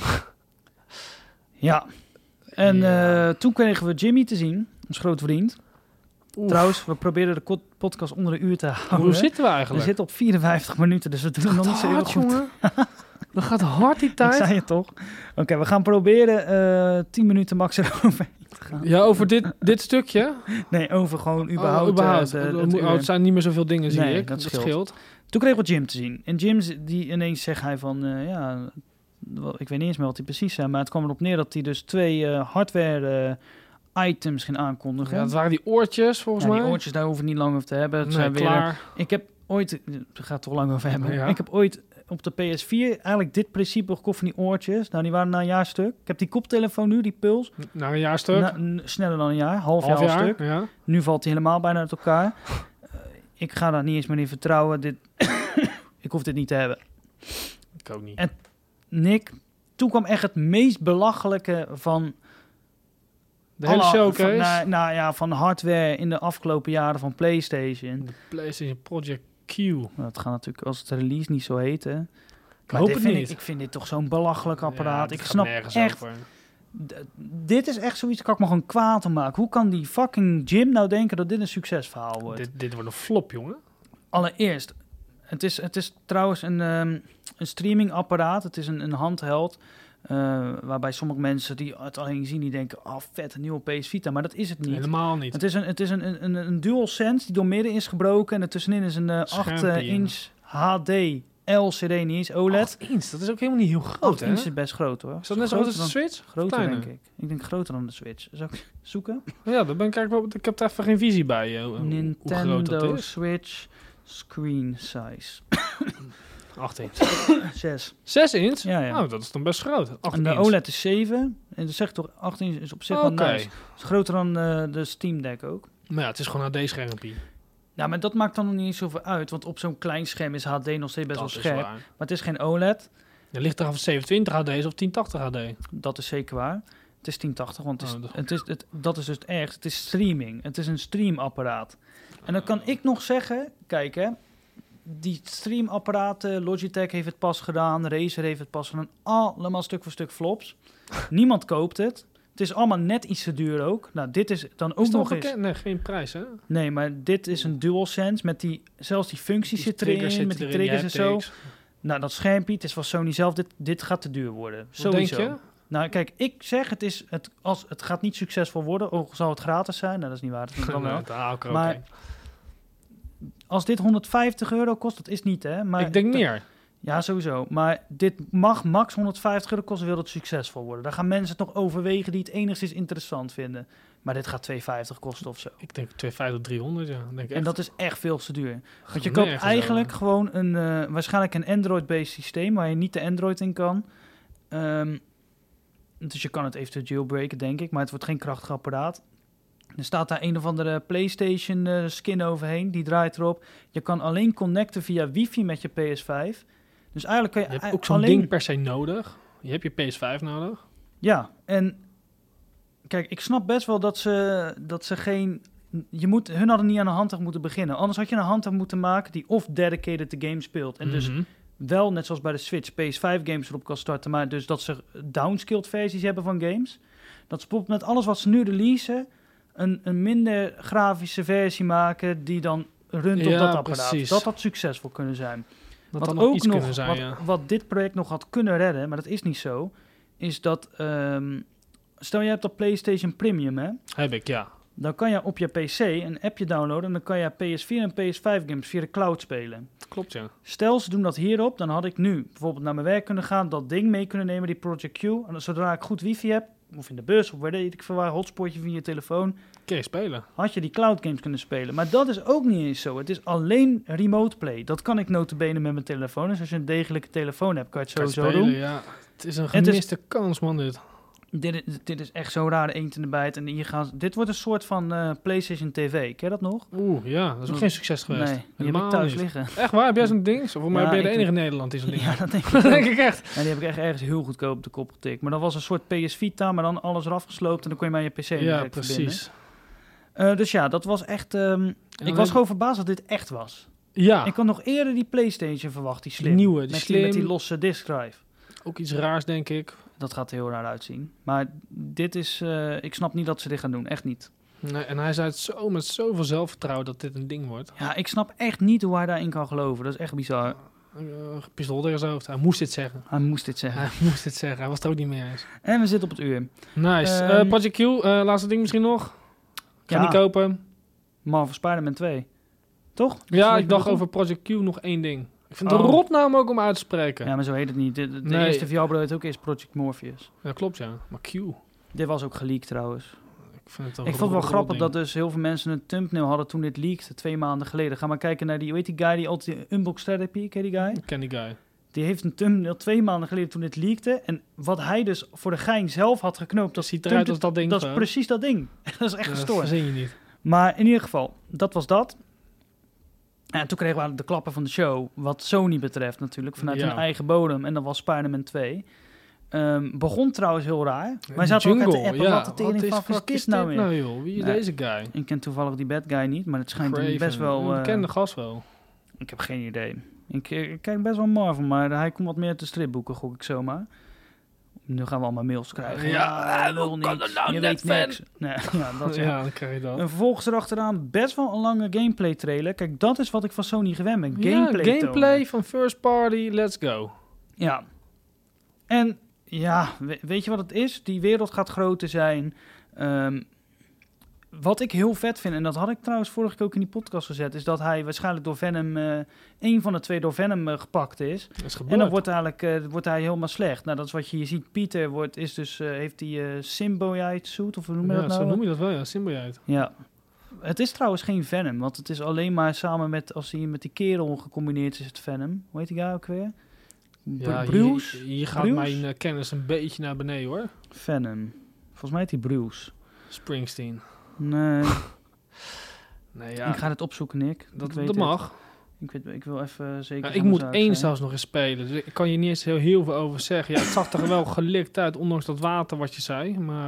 Ja. En toen kregen we Jimmy te zien, ons grote vriend. Oef. Trouwens, we proberen de podcast onder een uur te houden. Hoe zitten we We eigenlijk? zitten op 54 minuten, dus we doen het nog niet zo heel goed. Jongen. Dat gaat hard die Ik tijd. zei het toch. Oké, we gaan proberen 10 minuten max erover te gaan. Ja, over dit stukje? Nee, over gewoon überhaupt. Het zijn niet meer zoveel dingen, zie Nee, ik. dat Dat scheelt. scheelt. Toen kregen we Jim te zien. En Jim, die ineens zegt hij van, ik weet niet eens meer wat hij precies zei, maar het kwam erop neer dat hij dus 2 hardware items ging aankondigen. Ja, dat waren die oortjes, volgens mij. Die oortjes, daar hoeven we niet lang over te hebben. Het Nee, zijn weer, klaar. ik heb ooit, daar gaat het toch lang over hebben. Ja. Ik heb ooit op de PS4 eigenlijk dit principe gekocht van die oortjes. Nou, die waren na een jaar stuk. Ik heb die koptelefoon nu, die Puls. Na een jaar stuk. Sneller dan een jaar, half jaar stuk. Ja. Nu valt hij helemaal bijna uit elkaar. Ik ga daar niet eens meer in vertrouwen. Ik hoef dit niet te hebben. Ik ook niet. En Nick, toen kwam echt het meest belachelijke van De hele showcase. van hardware in de afgelopen jaren van PlayStation. De PlayStation Project Q. Dat gaat natuurlijk als het release niet zo heten. Ik hoop het niet. Ik vind dit toch zo'n belachelijk apparaat. Ja, Ik snap echt. Over. Dit is echt zoiets, kan ik me gewoon kwaad om maken. Hoe kan die fucking Jim nou denken dat dit een succesverhaal wordt? Dit wordt een flop, jongen. Allereerst, het is trouwens een streamingapparaat. Het is een handheld. Waarbij sommige mensen die het alleen zien, die denken, oh vet, een nieuwe PS Vita. Maar dat is het niet. Helemaal niet. Het is een DualSense die door midden is gebroken. En ertussenin is een 8-inch HD LCD, niet eens OLED. 8 inch, dat is ook helemaal niet heel groot, 8 hè? inch is best groot, hoor. Is dat net zo groot als de Switch? Groter, Kleiner? denk ik. Ik denk groter dan de Switch. Zal ik zoeken? Ja, daar ben ik eigenlijk wel... Ik heb daar even geen visie bij. Hoe groot Nintendo dat is. Switch screen size. 8 inch. 6. 6 inch? Ja, ja. Nou, dat is dan best groot. 8 En de inch. OLED is 7. En dat zegt toch, 8 inch is op zich wel nice. Het is groter dan de Steam Deck ook. Maar ja, het is gewoon een HD-schermpje. Nou, maar dat maakt dan nog niet zoveel uit. Want op zo'n klein scherm is HD nog steeds best wel scherp. Waar. Maar het is geen OLED. Er ligt er af 720 HD is of 1080 HD. Dat is zeker waar. Het is 1080, want Oh, dat is dus het ergste. Het is streaming. Het is een streamapparaat. En dan kan ik nog zeggen, kijk hè, die streamapparaten, Logitech heeft het pas gedaan, Razer heeft het pas gedaan, allemaal stuk voor stuk flops. Niemand koopt het. Het is allemaal net iets te duur ook. Nou, dit is dan ook is nog bekend? eens... Nee, geen prijs, hè? Nee, maar dit is een DualSense met zelfs die functies zitten erin, met die triggers en zo. Nou, dat schermpje, het is van Sony zelf, dit gaat te duur worden. Wat denk je? Nou, kijk, ik zeg, het gaat niet succesvol worden, ook zal het gratis zijn. Nou, dat is niet waar, dat kan wel. Maar als dit €150 kost, dat is niet, hè? Maar ik denk meer. Ja, sowieso. Maar dit mag max €150 kosten, wil het succesvol worden. Daar gaan mensen het nog overwegen die het enigszins interessant vinden. Maar dit gaat €250 kosten of zo. Ik denk 250, 300, ja. Denk en dat is echt veel te duur. Want je koopt eigenlijk gewoon waarschijnlijk een Android-based systeem waar je niet de Android in kan. Dus je kan het eventueel jailbreken, denk ik. Maar het wordt geen krachtig apparaat. Er staat daar een of andere PlayStation skin overheen. Die draait erop. Je kan alleen connecten via wifi met je PS5. Dus eigenlijk kan je hebt ook zo'n ding per se nodig. Je hebt je PS5 nodig. Ja, en kijk, ik snap best wel dat ze geen... Hun hadden niet aan een handheld moeten beginnen. Anders had je een handheld moeten maken die of dedicated the game speelt. En dus wel, net zoals bij de Switch, PS5 games erop kan starten. Maar dus dat ze downskilled versies hebben van games. Dat ze met alles wat ze nu releasen een minder grafische versie maken die dan runt op dat apparaat. Precies. Dat had succesvol kunnen zijn. Dat wat ook nog zijn, wat dit project nog had kunnen redden, maar dat is niet zo, is dat stel je hebt dat PlayStation Premium, hè? Heb ik, ja. Dan kan je op je PC een appje downloaden en dan kan je PS4 en PS5 games via de cloud spelen. Klopt, ja. Stel ze doen dat hierop, dan had ik nu bijvoorbeeld naar mijn werk kunnen gaan, dat ding mee kunnen nemen, die Project Q. En zodra ik goed wifi heb, of in de bus, of weet ik veel waar, hotspotje via je telefoon, Kun je spelen. had je die cloud games kunnen spelen. Maar dat is ook niet eens zo. Het is alleen remote play. Dat kan ik nota bene met mijn telefoon. Dus als je een degelijke telefoon hebt, kan je het Kan je sowieso spelen, doen. ja. Het is een gemiste kans, man, dit. Dit is echt zo raar, de eend in de bijt. En dit wordt een soort van PlayStation TV. Ken je dat nog? Oeh, ja. Dat is ook geen succes geweest. Nee, die heb ik Helemaal thuis niet. liggen. Echt waar? Heb jij zo'n ding? Of voor mij Ja, ben je de ik- enige in Nederland die zo'n ding Ja, heeft. dat denk ik Dat ook. denk ik echt. En die heb ik echt ergens heel goedkoop op de kop getikt. Maar dat was een soort PS Vita, maar dan alles eraf gesloopt. En dan kon je maar je PC Ja, direct precies. verbinden. Dus ja, dat was echt... ik was gewoon verbaasd dat dit echt was. Ja, Ik had nog eerder die PlayStation verwacht, die slim. nieuwe, die met slim. met die losse disk drive. ook iets raars, denk ik. Dat gaat er heel raar uitzien. Maar dit is... ik snap niet dat ze dit gaan doen. Echt niet. Nee, en hij zei het zo met zoveel zelfvertrouwen dat dit een ding wordt. Ja, ik snap echt niet hoe hij daarin kan geloven. Dat is echt bizar. Pistool tegen zijn hoofd. Hij moest dit zeggen. Hij moest dit zeggen. Hij moest dit zeggen. Hij was het er ook niet mee eens. En we zitten op het uur. Nice. Project Q, laatste ding misschien nog. Ik ga Ja. niet kopen. Marvel Spider-Man 2. Toch? Ja, Is ik dat dacht bedoeld? over Project Q nog één ding. Ik vind het Oh. een rotnaam ook om uit te spreken. Ja, maar zo heet het niet. De Nee. eerste VR-bro heet ook eerst Project Morpheus. Ja, klopt ja. Maar Q. Dit was ook geleakt trouwens. Ik vind het een Ik vond het wel grappig rotding. dat dus heel veel mensen een thumbnail hadden toen dit leakte, 2 maanden geleden. Ga maar kijken naar die, hoe heet die guy die altijd Unbox Therapy, ken je die guy? Ik ken die guy. Die heeft een thumbnail 2 maanden geleden toen dit leakte. En wat hij dus voor de gein zelf had geknoopt, Dat ziet eruit als dat ding. dat is gewoon. precies dat ding. Dat is echt Dat gestoord. verzin je niet. Maar in ieder geval, dat was dat. En toen kregen we de klappen van de show, wat Sony betreft natuurlijk, vanuit Ja. hun eigen bodem. En dat was Spider-Man 2. Begon trouwens heel raar. Wij zaten ook Jungle, uit de app, ja. wat de tering van fuck is dit nou weer? joh? Wie is Nee. deze guy? Ik ken toevallig die bad guy niet, maar het schijnt hem best wel... Ik ken de gast wel. Ik heb geen idee. Ik kijk best wel Marvel, maar hij komt wat meer uit de stripboeken, gok ik zomaar. Nu gaan we allemaal mails krijgen. Ja, lul hoe kan niet. dat nou Je net weet niks. Nee, ja, dat Ja, dan krijg je dat. En vervolgens erachteraan best wel een lange gameplay trailer. Kijk, dat is wat ik van Sony gewend ben. Gameplay, Ja, gameplay van first party, let's go. Ja. En ja, weet je wat het is? Die wereld gaat groter zijn. Wat ik heel vet vind, en dat had ik trouwens vorige keer ook in die podcast gezet, is dat hij waarschijnlijk door Venom, één van de twee door Venom gepakt is. Dat is En gebeurd. dan wordt hij helemaal slecht. Nou, dat is wat je hier ziet. Pieter heeft die symbiote suit, of hoe noem je Ja, dat nou? zo noem je dat wel, ja. Symbiote. Ja. Het is trouwens geen Venom, want het is alleen maar samen met, als hij met die kerel gecombineerd is, het Venom. Hoe heet die guy ook weer? Ja, Bruce? hier gaat Bruce? mijn kennis een beetje naar beneden, hoor. Venom. Volgens mij heet hij Bruce. Springsteen. Nee, Nee, ja. ik ga het opzoeken, Nick. dat Ik weet dat het. mag. Ik wil even zeker... Ja, van ik de moet zaak één zijn. zelfs nog eens spelen. Dus ik kan je niet eens heel veel over zeggen. Ja, het zag er wel gelikt uit, ondanks dat water wat je zei. Maar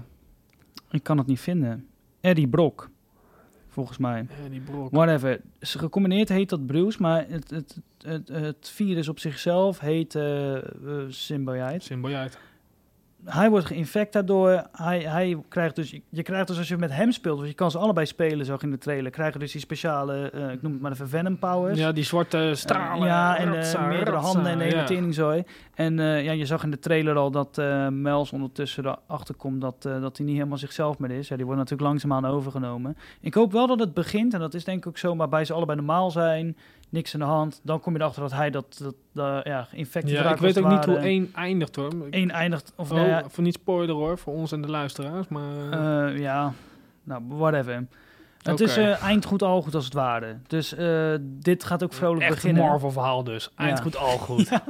Ik kan het niet vinden. Eddie Brock. Volgens mij. die brok. Whatever. Gecombineerd heet dat Bruce, maar het virus op zichzelf heet symbiote. Symbiote. Hij wordt geïnfect daardoor. Hij krijgt dus... Je krijgt dus als je met hem speelt, want je kan ze allebei spelen, zag in de trailer, krijgen dus die speciale, ik noem het maar even Venom powers. Ja, die zwarte stralen. Ja, en ratsa, meerdere ratsa, handen en de hele ja. teringzooi. En ja, je zag in de trailer al dat Miles ondertussen erachter komt dat hij niet helemaal zichzelf meer is. Ja, die wordt natuurlijk langzaamaan overgenomen. Ik hoop wel dat het begint, en dat is denk ik ook zo, maar bij ze allebei normaal zijn, niks aan de hand. Dan kom je erachter dat hij infectie Ja, ik weet ook niet hoe één eindigt, hoor. één eindigt. Of Oh, nou ja, voor niet spoiler, hoor, voor ons en de luisteraars. Maar ja, nou, whatever. Het Oké. is eind goed, al goed als het ware. Dus dit gaat ook vrolijk echt een beginnen. Marvel verhaal dus. Eind Ja. goed, al goed. Ja.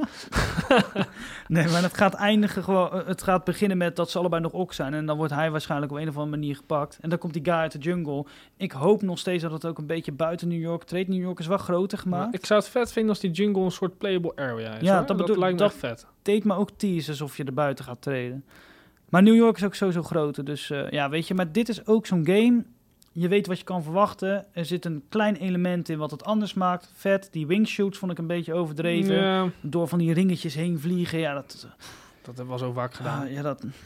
Nee, maar het gaat eindigen gewoon. Het gaat beginnen met dat ze allebei nog ok zijn. En dan wordt hij waarschijnlijk op een of andere manier gepakt. En dan komt die guy uit de jungle. Ik hoop nog steeds dat het ook een beetje buiten New York treedt. New York is wel groter gemaakt. Maar ik zou het vet vinden als die jungle een soort playable area is. Ja, hoor. dat bedoel- lijkt me dat- echt vet. Deed me ook teasen alsof je er buiten gaat treden. Maar New York is ook sowieso groter. Dus ja, weet je. Maar dit is ook zo'n game. Je weet wat je kan verwachten. Er zit een klein element in wat het anders maakt. Vet. Die wingshoots vond ik een beetje overdreven. Ja, Door van die ringetjes heen vliegen. Ja, dat... dat hebben we al zo vaak gedaan. Ja,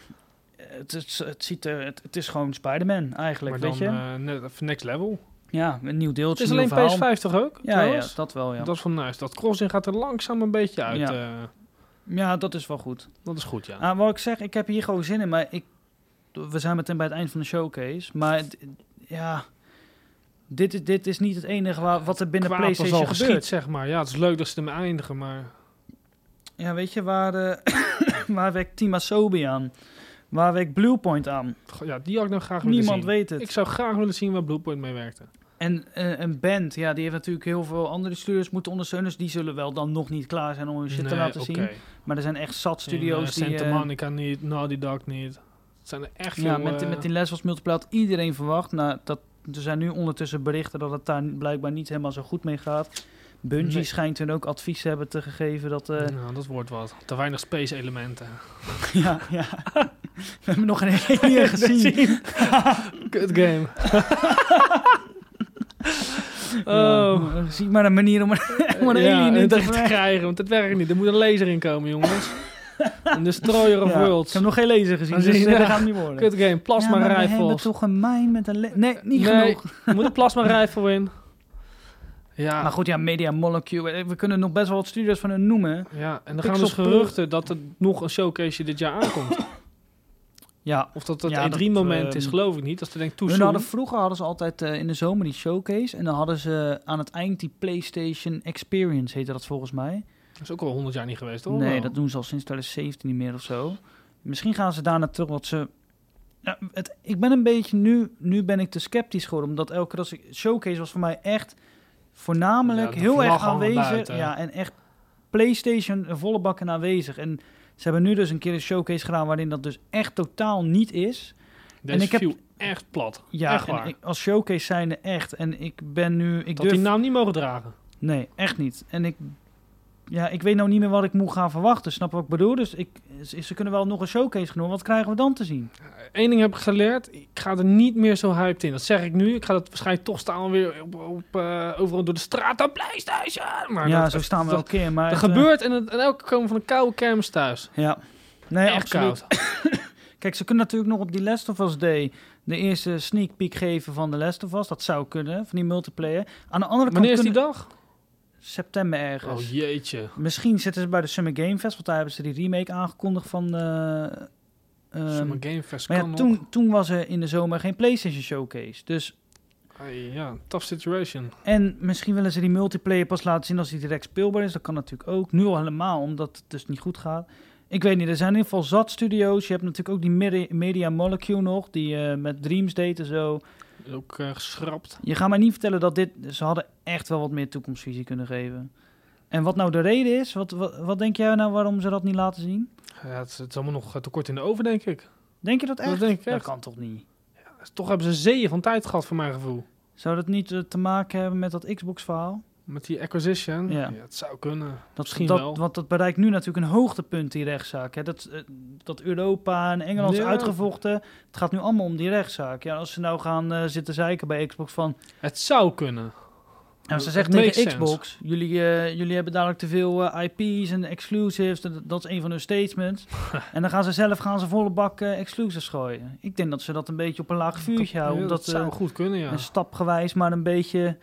het is gewoon Spider-Man eigenlijk, maar weet dan je? net even next level. Ja, een nieuw Het deeltje, is nieuw alleen verhaal. PS5 toch ook? Ja, ja, trouwens? dat wel, ja. Dat is wel nice. Dat crossing gaat er langzaam een beetje uit. Ja. Ja, dat is wel goed. Dat is goed, ja. Wat ik zeg, ik heb hier gewoon zin in, maar we zijn meteen bij het eind van de showcase. Maar ja, dit is niet het enige wat er binnen Kwaad was al PlayStation geschied, gebeurt. zeg maar. Ja, het is leuk dat ze ermee eindigen, maar... Ja, weet je, waar werkt Team Asobi aan? Waar werkt Bluepoint aan? Ja, die had ik nou graag willen Niemand zien. weet het. Ik zou graag willen zien waar Bluepoint mee werkte. En een band, ja, die heeft natuurlijk heel veel andere studios moeten ondersteunen. Dus die zullen wel dan nog niet klaar zijn om hun shit te laten zien. Maar er zijn echt zat studio's die... Santa Monica niet, Naughty Dog niet. Het zijn er echt veel... Ja, met die Last of Us multiplayer had iedereen verwacht. Nou, er zijn nu ondertussen berichten dat het daar blijkbaar niet helemaal zo goed mee gaat. Bungie schijnt hun ook advies te hebben te gegeven dat... Nou, dat wordt wat. Te weinig space elementen. ja. We hebben nog geen alien gezien. Kut game. Zie maar een manier om een alien in te krijgen, want het werkt niet. Er moet een laser in komen, jongens. Een Destroyer of Worlds. Ik heb nog geen laser gezien, dus dat gaat niet worden. Kut game, plasma rifles. We hebben toch een mine met een... Nee, niet genoeg. Er moet een plasma rifle in. Ja. Maar goed, ja, Media Molecule. We kunnen nog best wel wat studios van hun noemen. Ja, en er gaan dus geruchten dat er nog een showcase dit jaar aankomt. Ja. Of dat het E3-moment is, geloof ik niet. Dat ze denken, vroeger hadden ze altijd in de zomer die showcase. En dan hadden ze aan het eind die PlayStation Experience, heette dat volgens mij. Dat is ook al 100 jaar niet geweest, hoor. Nee, dat doen ze al sinds 2017 niet meer of zo. Misschien gaan ze daarna terug, want ze... Ja, ik ben een beetje... Nu ben ik te sceptisch geworden, omdat elke keer als ik... Showcase was voor mij echt voornamelijk heel erg aanwezig. Ja, en echt PlayStation volle bakken aanwezig. En ze hebben nu dus een keer een showcase gedaan waarin dat dus echt totaal niet is. Deze en ik viel echt plat. Ja, echt waar. Als showcase zijnde echt. En ik ben nu... Ik durf die naam niet mogen dragen. Nee, echt niet. En ik weet nou niet meer wat ik moet gaan verwachten. Snap je wat ik bedoel? Dus ze kunnen wel nog een showcase genomen. Wat krijgen we dan te zien? Eén ding heb ik geleerd. Ik ga er niet meer zo hyped in. Dat zeg ik nu. Ik ga dat waarschijnlijk toch staan weer overal door de straat aan PlayStation. Maar ja, zo staan we elke keer. Maar dat gebeurt en elke komen van een koude kermis thuis. Ja. Nee, echt absoluut. Koud. Kijk, ze kunnen natuurlijk nog op die Last of Us Day de eerste sneak peek geven van de Last of Us. Dat zou kunnen, van die multiplayer. Aan de andere kant... Wanneer is die dag? September ergens. Oh jeetje. Misschien zitten ze bij de Summer Game Fest, want daar hebben ze die remake aangekondigd van... Summer Game Fest maar ja, toen was er in de zomer geen PlayStation Showcase, dus... Ja, tough situation. En misschien willen ze die multiplayer pas laten zien als die direct speelbaar is. Dat kan natuurlijk ook. Nu al helemaal, omdat het dus niet goed gaat. Ik weet niet, er zijn in ieder geval zat studio's. Je hebt natuurlijk ook die Media Molecule nog, die met Dreams deed en zo. Ook geschrapt. Je gaat mij niet vertellen dat ze hadden echt wel wat meer toekomstvisie kunnen geven. En wat nou de reden is, wat denk jij nou waarom ze dat niet laten zien? Ja, het is allemaal nog te kort in de oven, denk ik. Denk je dat echt? Dat denk ik echt. Dat kan toch niet? Ja, toch hebben ze zeeën van tijd gehad, voor mijn gevoel. Zou dat niet te maken hebben met dat Xbox-verhaal? Met die acquisition? Ja, het zou kunnen. Misschien wel. Want dat bereikt nu natuurlijk een hoogtepunt, die rechtszaak. Hè? Dat Europa en Engeland is uitgevochten. Het gaat nu allemaal om die rechtszaak. Ja, als ze nou gaan zitten zeiken bij Xbox van... Het zou kunnen. En ze zeggen tegen Xbox, jullie hebben dadelijk te veel IP's en exclusives. Dat is een van hun statements. En dan gaan ze volle bak exclusives gooien. Ik denk dat ze dat een beetje op een laag vuurtje houden. Ja, dat zou goed kunnen, ja. Een stapgewijs, maar een beetje...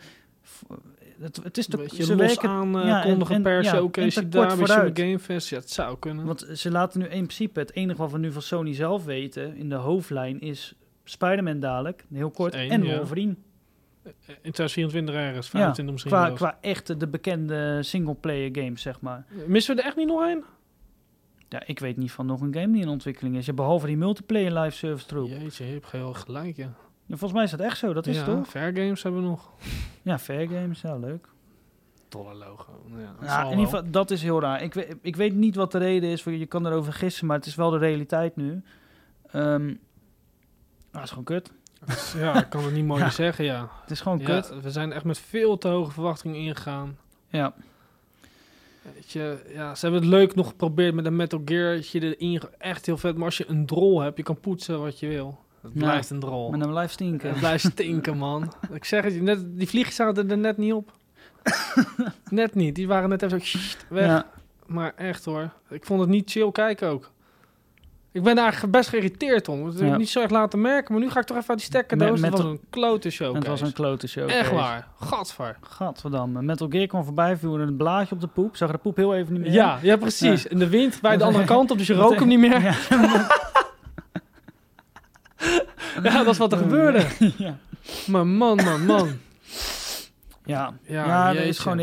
Het is ze werken aankondigen per showcase daar bij Summer Game Fest. Ja, het zou kunnen. Want ze laten nu in principe... Het enige wat we nu van Sony zelf weten... in de hoofdlijn is Spider-Man dadelijk. Heel kort. En Wolverine. In 2024 ergens. 25 misschien qua echt de bekende singleplayer games, zeg maar. Missen we er echt niet nog een? Ja, ik weet niet van nog een game die in ontwikkeling is. Ja, behalve die multiplayer live service troep. Jeetje, je hebt heel gelijk, ja. Ja, volgens mij is dat echt zo, dat is het toch? Fair Games hebben we nog. Ja, Fair Games, ja, leuk. Tolle logo. Ja, in ieder geval, dat is heel raar. Ik weet niet wat de reden is, je kan erover gissen, maar het is wel de realiteit nu. Dat is gewoon kut. Ja, ik kan het niet mooi zeggen, ja. Het is gewoon kut. We zijn echt met veel te hoge verwachtingen ingegaan. Ja. Weet je, ze hebben het leuk nog geprobeerd met een Metal Gear. Echt heel vet, maar als je een drol hebt, je kan poetsen wat je wil. Het blijft een drol. Maar dan blijft stinken. Het blijft stinken, man. Ik zeg het je, die vliegjes zaten er net niet op. Net niet. Die waren net even zo weg. Ja. Maar echt hoor. Ik vond het niet chill kijken ook. Ik ben eigenlijk best geïrriteerd om. Dat heb ik niet zo erg laten merken. Maar nu ga ik toch even uit die stekkerdoos. Het was een klote show. Het was een klote show. Echt waar. Gadverdamme. Metal Gear kwam voorbij, viel een blaadje op de poep. Zag de poep heel even niet meer. Ja, precies. En de wind bij de andere kant op, dus je rook hem niet meer. Ja, dat is wat er gebeurde. Ja. Maar man. Ja, er is gewoon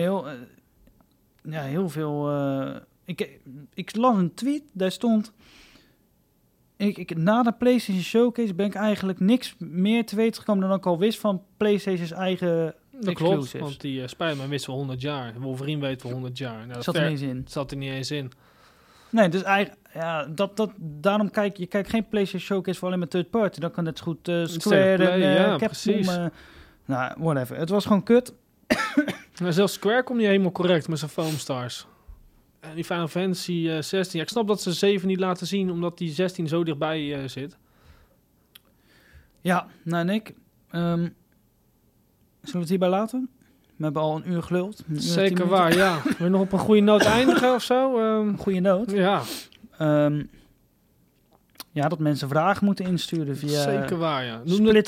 heel veel... Ik las een tweet, daar stond... Na de PlayStation Showcase ben ik eigenlijk niks meer te weten gekomen dan ik al wist van PlayStation's eigen Dat klopt, exclusives. want die Spider-Man wist wel 100 jaar. Wolverine weet wel 100 jaar. Nou, Zat er niet eens in. zat er niet eens in. Nee, dus eigenlijk, ja, daarom kijk je geen PlayStation Showcase voor alleen met third party. Dan kan het goed Square Play, en ja, Capcom. precies. Nou, whatever. Het was gewoon kut. Maar zelfs Square komt niet helemaal correct met zijn Foam Stars. En die Final Fantasy 16. Ja, ik snap dat ze 7 niet laten zien, omdat die 16 zo dichtbij zit. Ja, nou Nick. Zullen we het hierbij laten? We hebben al een uur geluld. Een uur, 10 Zeker minuten. waar, ja. Wil je nog op een goede noot eindigen of zo? Goeie noot. Ja, Ja, dat mensen vragen moeten insturen via zeker waar, ja. Noem het,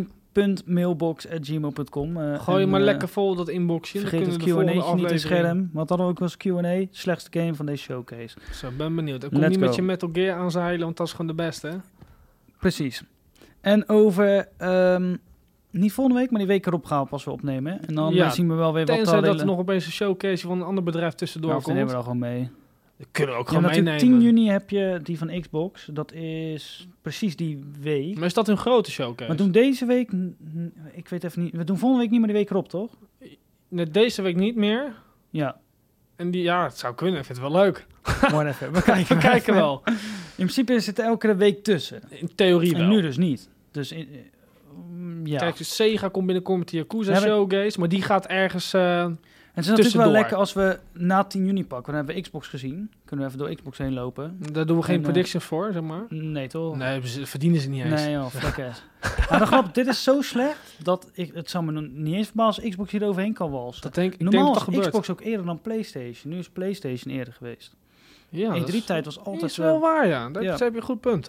splitscreen.mailbox@gmail.com. gooi je maar lekker vol dat inboxje. Dan Vergeet het kunnen we de volgende Q&A'tje niet te aflevering- scherm. Want hadden we ook wel eens Q&A. Slechtste game van deze showcase. Zo, ben benieuwd. Ik kom Let's niet met go. je Metal Gear aanzeilen, want dat is gewoon de beste, hè? Precies. En over... niet volgende week, maar die week erop gaan we pas weer opnemen. Hè? En dan Ja, zien we wel weer wat Tenzij daar dat er nog opeens een showcase van een ander bedrijf tussendoor Nou, dat nemen komt. we dan gewoon mee. Dat kunnen we ook Ja, gewoon natuurlijk meenemen. 10 juni heb je die van Xbox. Dat is precies die week. Maar is dat een grote showcase? We doen deze week... Ik weet even niet... We doen volgende week niet meer de week erop, toch? Nee, deze week niet meer. Ja. En die, ja, het zou kunnen. Ik vind het wel leuk. Whatever. We kijken, We kijken wel. In principe zit er elke week tussen. In theorie wel. En nu dus niet. Dus ja. Kijk, dus Sega komt binnenkort met die Yakuza Ja, maar- showcase. Maar die gaat ergens... En het is natuurlijk wel tussendoor. lekker als we na 10 juni pakken. Dan hebben we Xbox gezien. Kunnen we even door Xbox heen lopen. daar doen we geen En, predictions voor, zeg maar. Nee, toch? Nee, verdienen ze niet eens. Nee, joh, flekkers. Maar de grap, dit is zo slecht dat het zou me nog niet eens verbazen als Xbox hier overheen kan walsen. Dat denk, ik denk Normaal dat dat was gebeurt. Xbox ook eerder dan PlayStation. Nu is PlayStation eerder geweest. Ja, dat is- E3-tijd was altijd is wel waar, ja. Daar Ja. heb je een goed punt.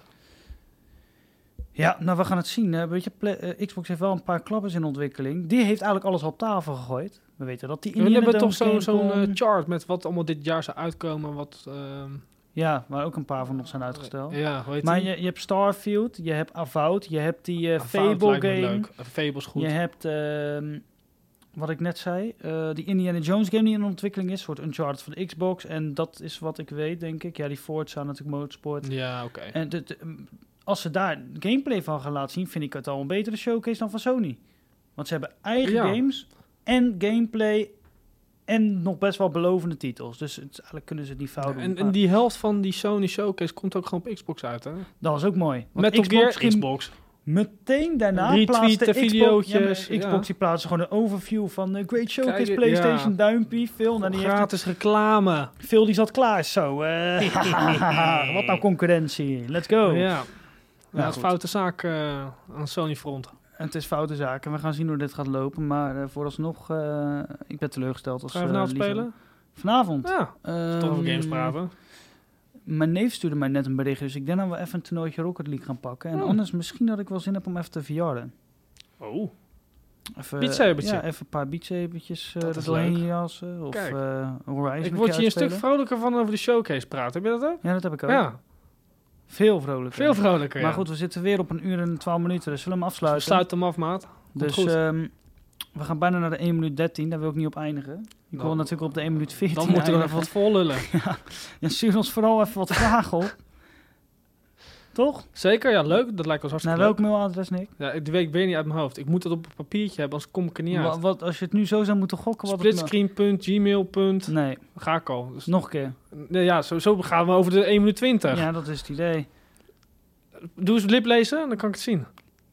Ja, nou, we gaan het zien. Weet je, Xbox heeft wel een paar klappers in ontwikkeling. Die heeft eigenlijk alles op tafel gegooid. We weten dat die We hebben Indiana toch Jones zo'n game komt. chart met wat allemaal dit jaar zou uitkomen. Wat, Ja, waar ook een paar van nog zijn uitgesteld. ja, hoe heet Maar die? je hebt Starfield, je hebt Avowed, je hebt die Avowed Fable lijkt me game. leuk. Fable is goed. Je hebt, wat ik net zei, die Indiana Jones game die in ontwikkeling is. Een soort Uncharted voor de Xbox. En dat is wat ik weet, denk ik. Ja, die Forza natuurlijk, Motorsport. Ja, oké. En als ze daar gameplay van gaan laten zien, vind ik het al een betere showcase dan van Sony. Want ze hebben eigen Ja. games en gameplay en nog best wel belovende titels. Dus eigenlijk kunnen ze het niet fout doen. En Maar die helft van die Sony showcase komt ook gewoon op Xbox uit, hè? dat was ook mooi. Want Metal Gear, ging Xbox. meteen daarna Retweeten, plaatste Xbox, videootjes, ja, maar Xbox die plaatste gewoon een overview van Great Showcase, Kijk, PlayStation, ja. duimpje, Phil. Nou, die heeft Gratis reclame. Phil die zat klaar zo. Wat nou concurrentie? Let's go. Ja. Ja, het is goed. foute zaak aan Sony front. En het is foute zaak en we gaan zien hoe dit gaat lopen. Maar vooralsnog, ik ben teleurgesteld. Als, Ga je vanavond liefhebber. spelen? Vanavond? Ja, toch over games praten. Mijn neef stuurde mij net een bericht, dus ik denk dat we even een toernooitje Rocket League gaan pakken. En Oh. anders misschien dat ik wel zin heb om even te verjarden. Oh. Even, Beat Sabertje. Ja, even een paar Beat Sabertjes Dat er is doorheen leuk. jassen. Of Kijk. Horizon Ik een word keer hier een stuk uitspelen. vrolijker van over de showcase praten. Heb je dat ook? Ja, dat heb ik ook. Ja, Veel vrolijker. veel vrolijker. Maar ja. goed, we zitten weer op 1 uur en 12 minuten, dus zullen we hem afsluiten. Sluit hem af, maat. Dus goed. we gaan bijna naar de 1 minuut 13, daar wil ik niet op eindigen. Ik wil Dan- natuurlijk op de 1 minuut 14 Dan moeten we er even eindigen. wat vol lullen. Ja, stuur ons vooral even wat vragen op. Toch? Zeker, ja, leuk. Dat lijkt ons Naar hartstikke welk leuk. mailadres, Nick? Ja, die weet ik weer niet uit mijn hoofd. Ik moet dat op een papiertje hebben, anders kom ik er niet uit. Wat, als je het nu zo zou moeten gokken, wat het Splitscreen.gmail. Nee, Ga ik al. Dus, nog een keer. nee, ja, zo gaan we over de 1 minuut 20. Ja, dat is het idee. Doe eens lip lezen, dan kan ik het zien.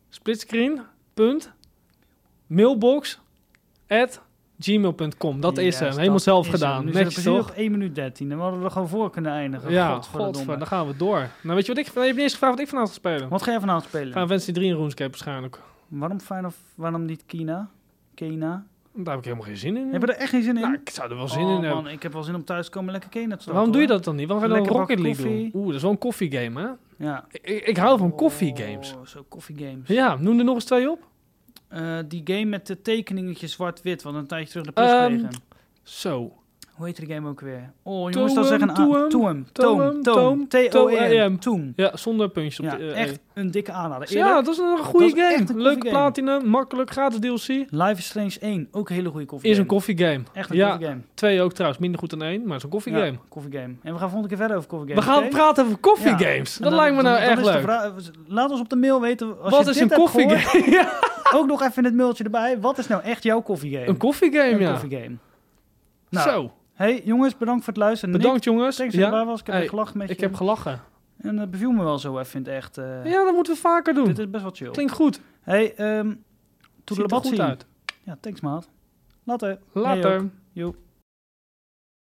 Splitscreen.mailbox@gmail.com. Dat is hem. Yes, Helemaal dat zelf is gedaan. hem. Nu Netjes zitten we precies toch? op 1 minuut 13. En we hadden er gewoon voor kunnen eindigen. Ja, Godverdomme. godver, dan gaan we door. Nou, weet je wat ik... Je hebt niet eens gevraagd wat ik vanavond ga spelen. Wat ga je vanavond spelen? Final Fantasy 3 in RuneScape waarschijnlijk. Waarom niet Kena? Kena? Daar heb ik helemaal geen zin in. Heb je er echt geen zin in? Nou, ik zou er wel zin Oh, in hebben. man, ik heb wel zin om thuis te komen lekker Kena te starten. Waarom doe je hoor. dat dan niet? Waarom wil je dan Lekker Rocket bak League koffie. doen? Oeh, dat is wel een koffiegame, hè? Ja. Ik hou van koffiegames. Oh, zo koffiegames. Ja, noem er nog eens 2 op. Die game met de tekeningetjes zwart-wit, wat een tijdje terug de plus Ehm, kregen. Zo. Hoe heet die game ook weer? Oh, je moest dat zeggen. Toem. T-O-M. Toem. Ja, zonder puntjes op de echt een dikke aanrader. Ja, dat is een goede game. Leuk game. platinum, makkelijk, gratis DLC. Life is Strange 1, ook een hele goede koffiegame. Is een koffiegame. Echt een koffiegame. 2 ook trouwens, minder goed dan 1, maar het is een koffiegame. Ja, koffiegame. En we gaan volgende keer verder over koffiegames. We gaan praten over koffiegames. Dat lijkt me nou echt leuk. Laat ons op de mail weten. Wat is een koffiegame? Ook nog even in het mailtje erbij. Wat is nou echt jouw koffiegame? Een koffiegame, ja. Een koffiegame. Nou, zo. Hey jongens, bedankt voor het luisteren. Bedankt jongens. Thanks dat je erbij was. Ik heb gelachen met je. Ik heb gelachen. En het beviel me wel zo even in het echt. Ja, dat moeten we vaker doen. Dit is best wel chill. Klinkt goed. Hey, ziet er goed uit. Ja, thanks maat. Later. Later. Joep.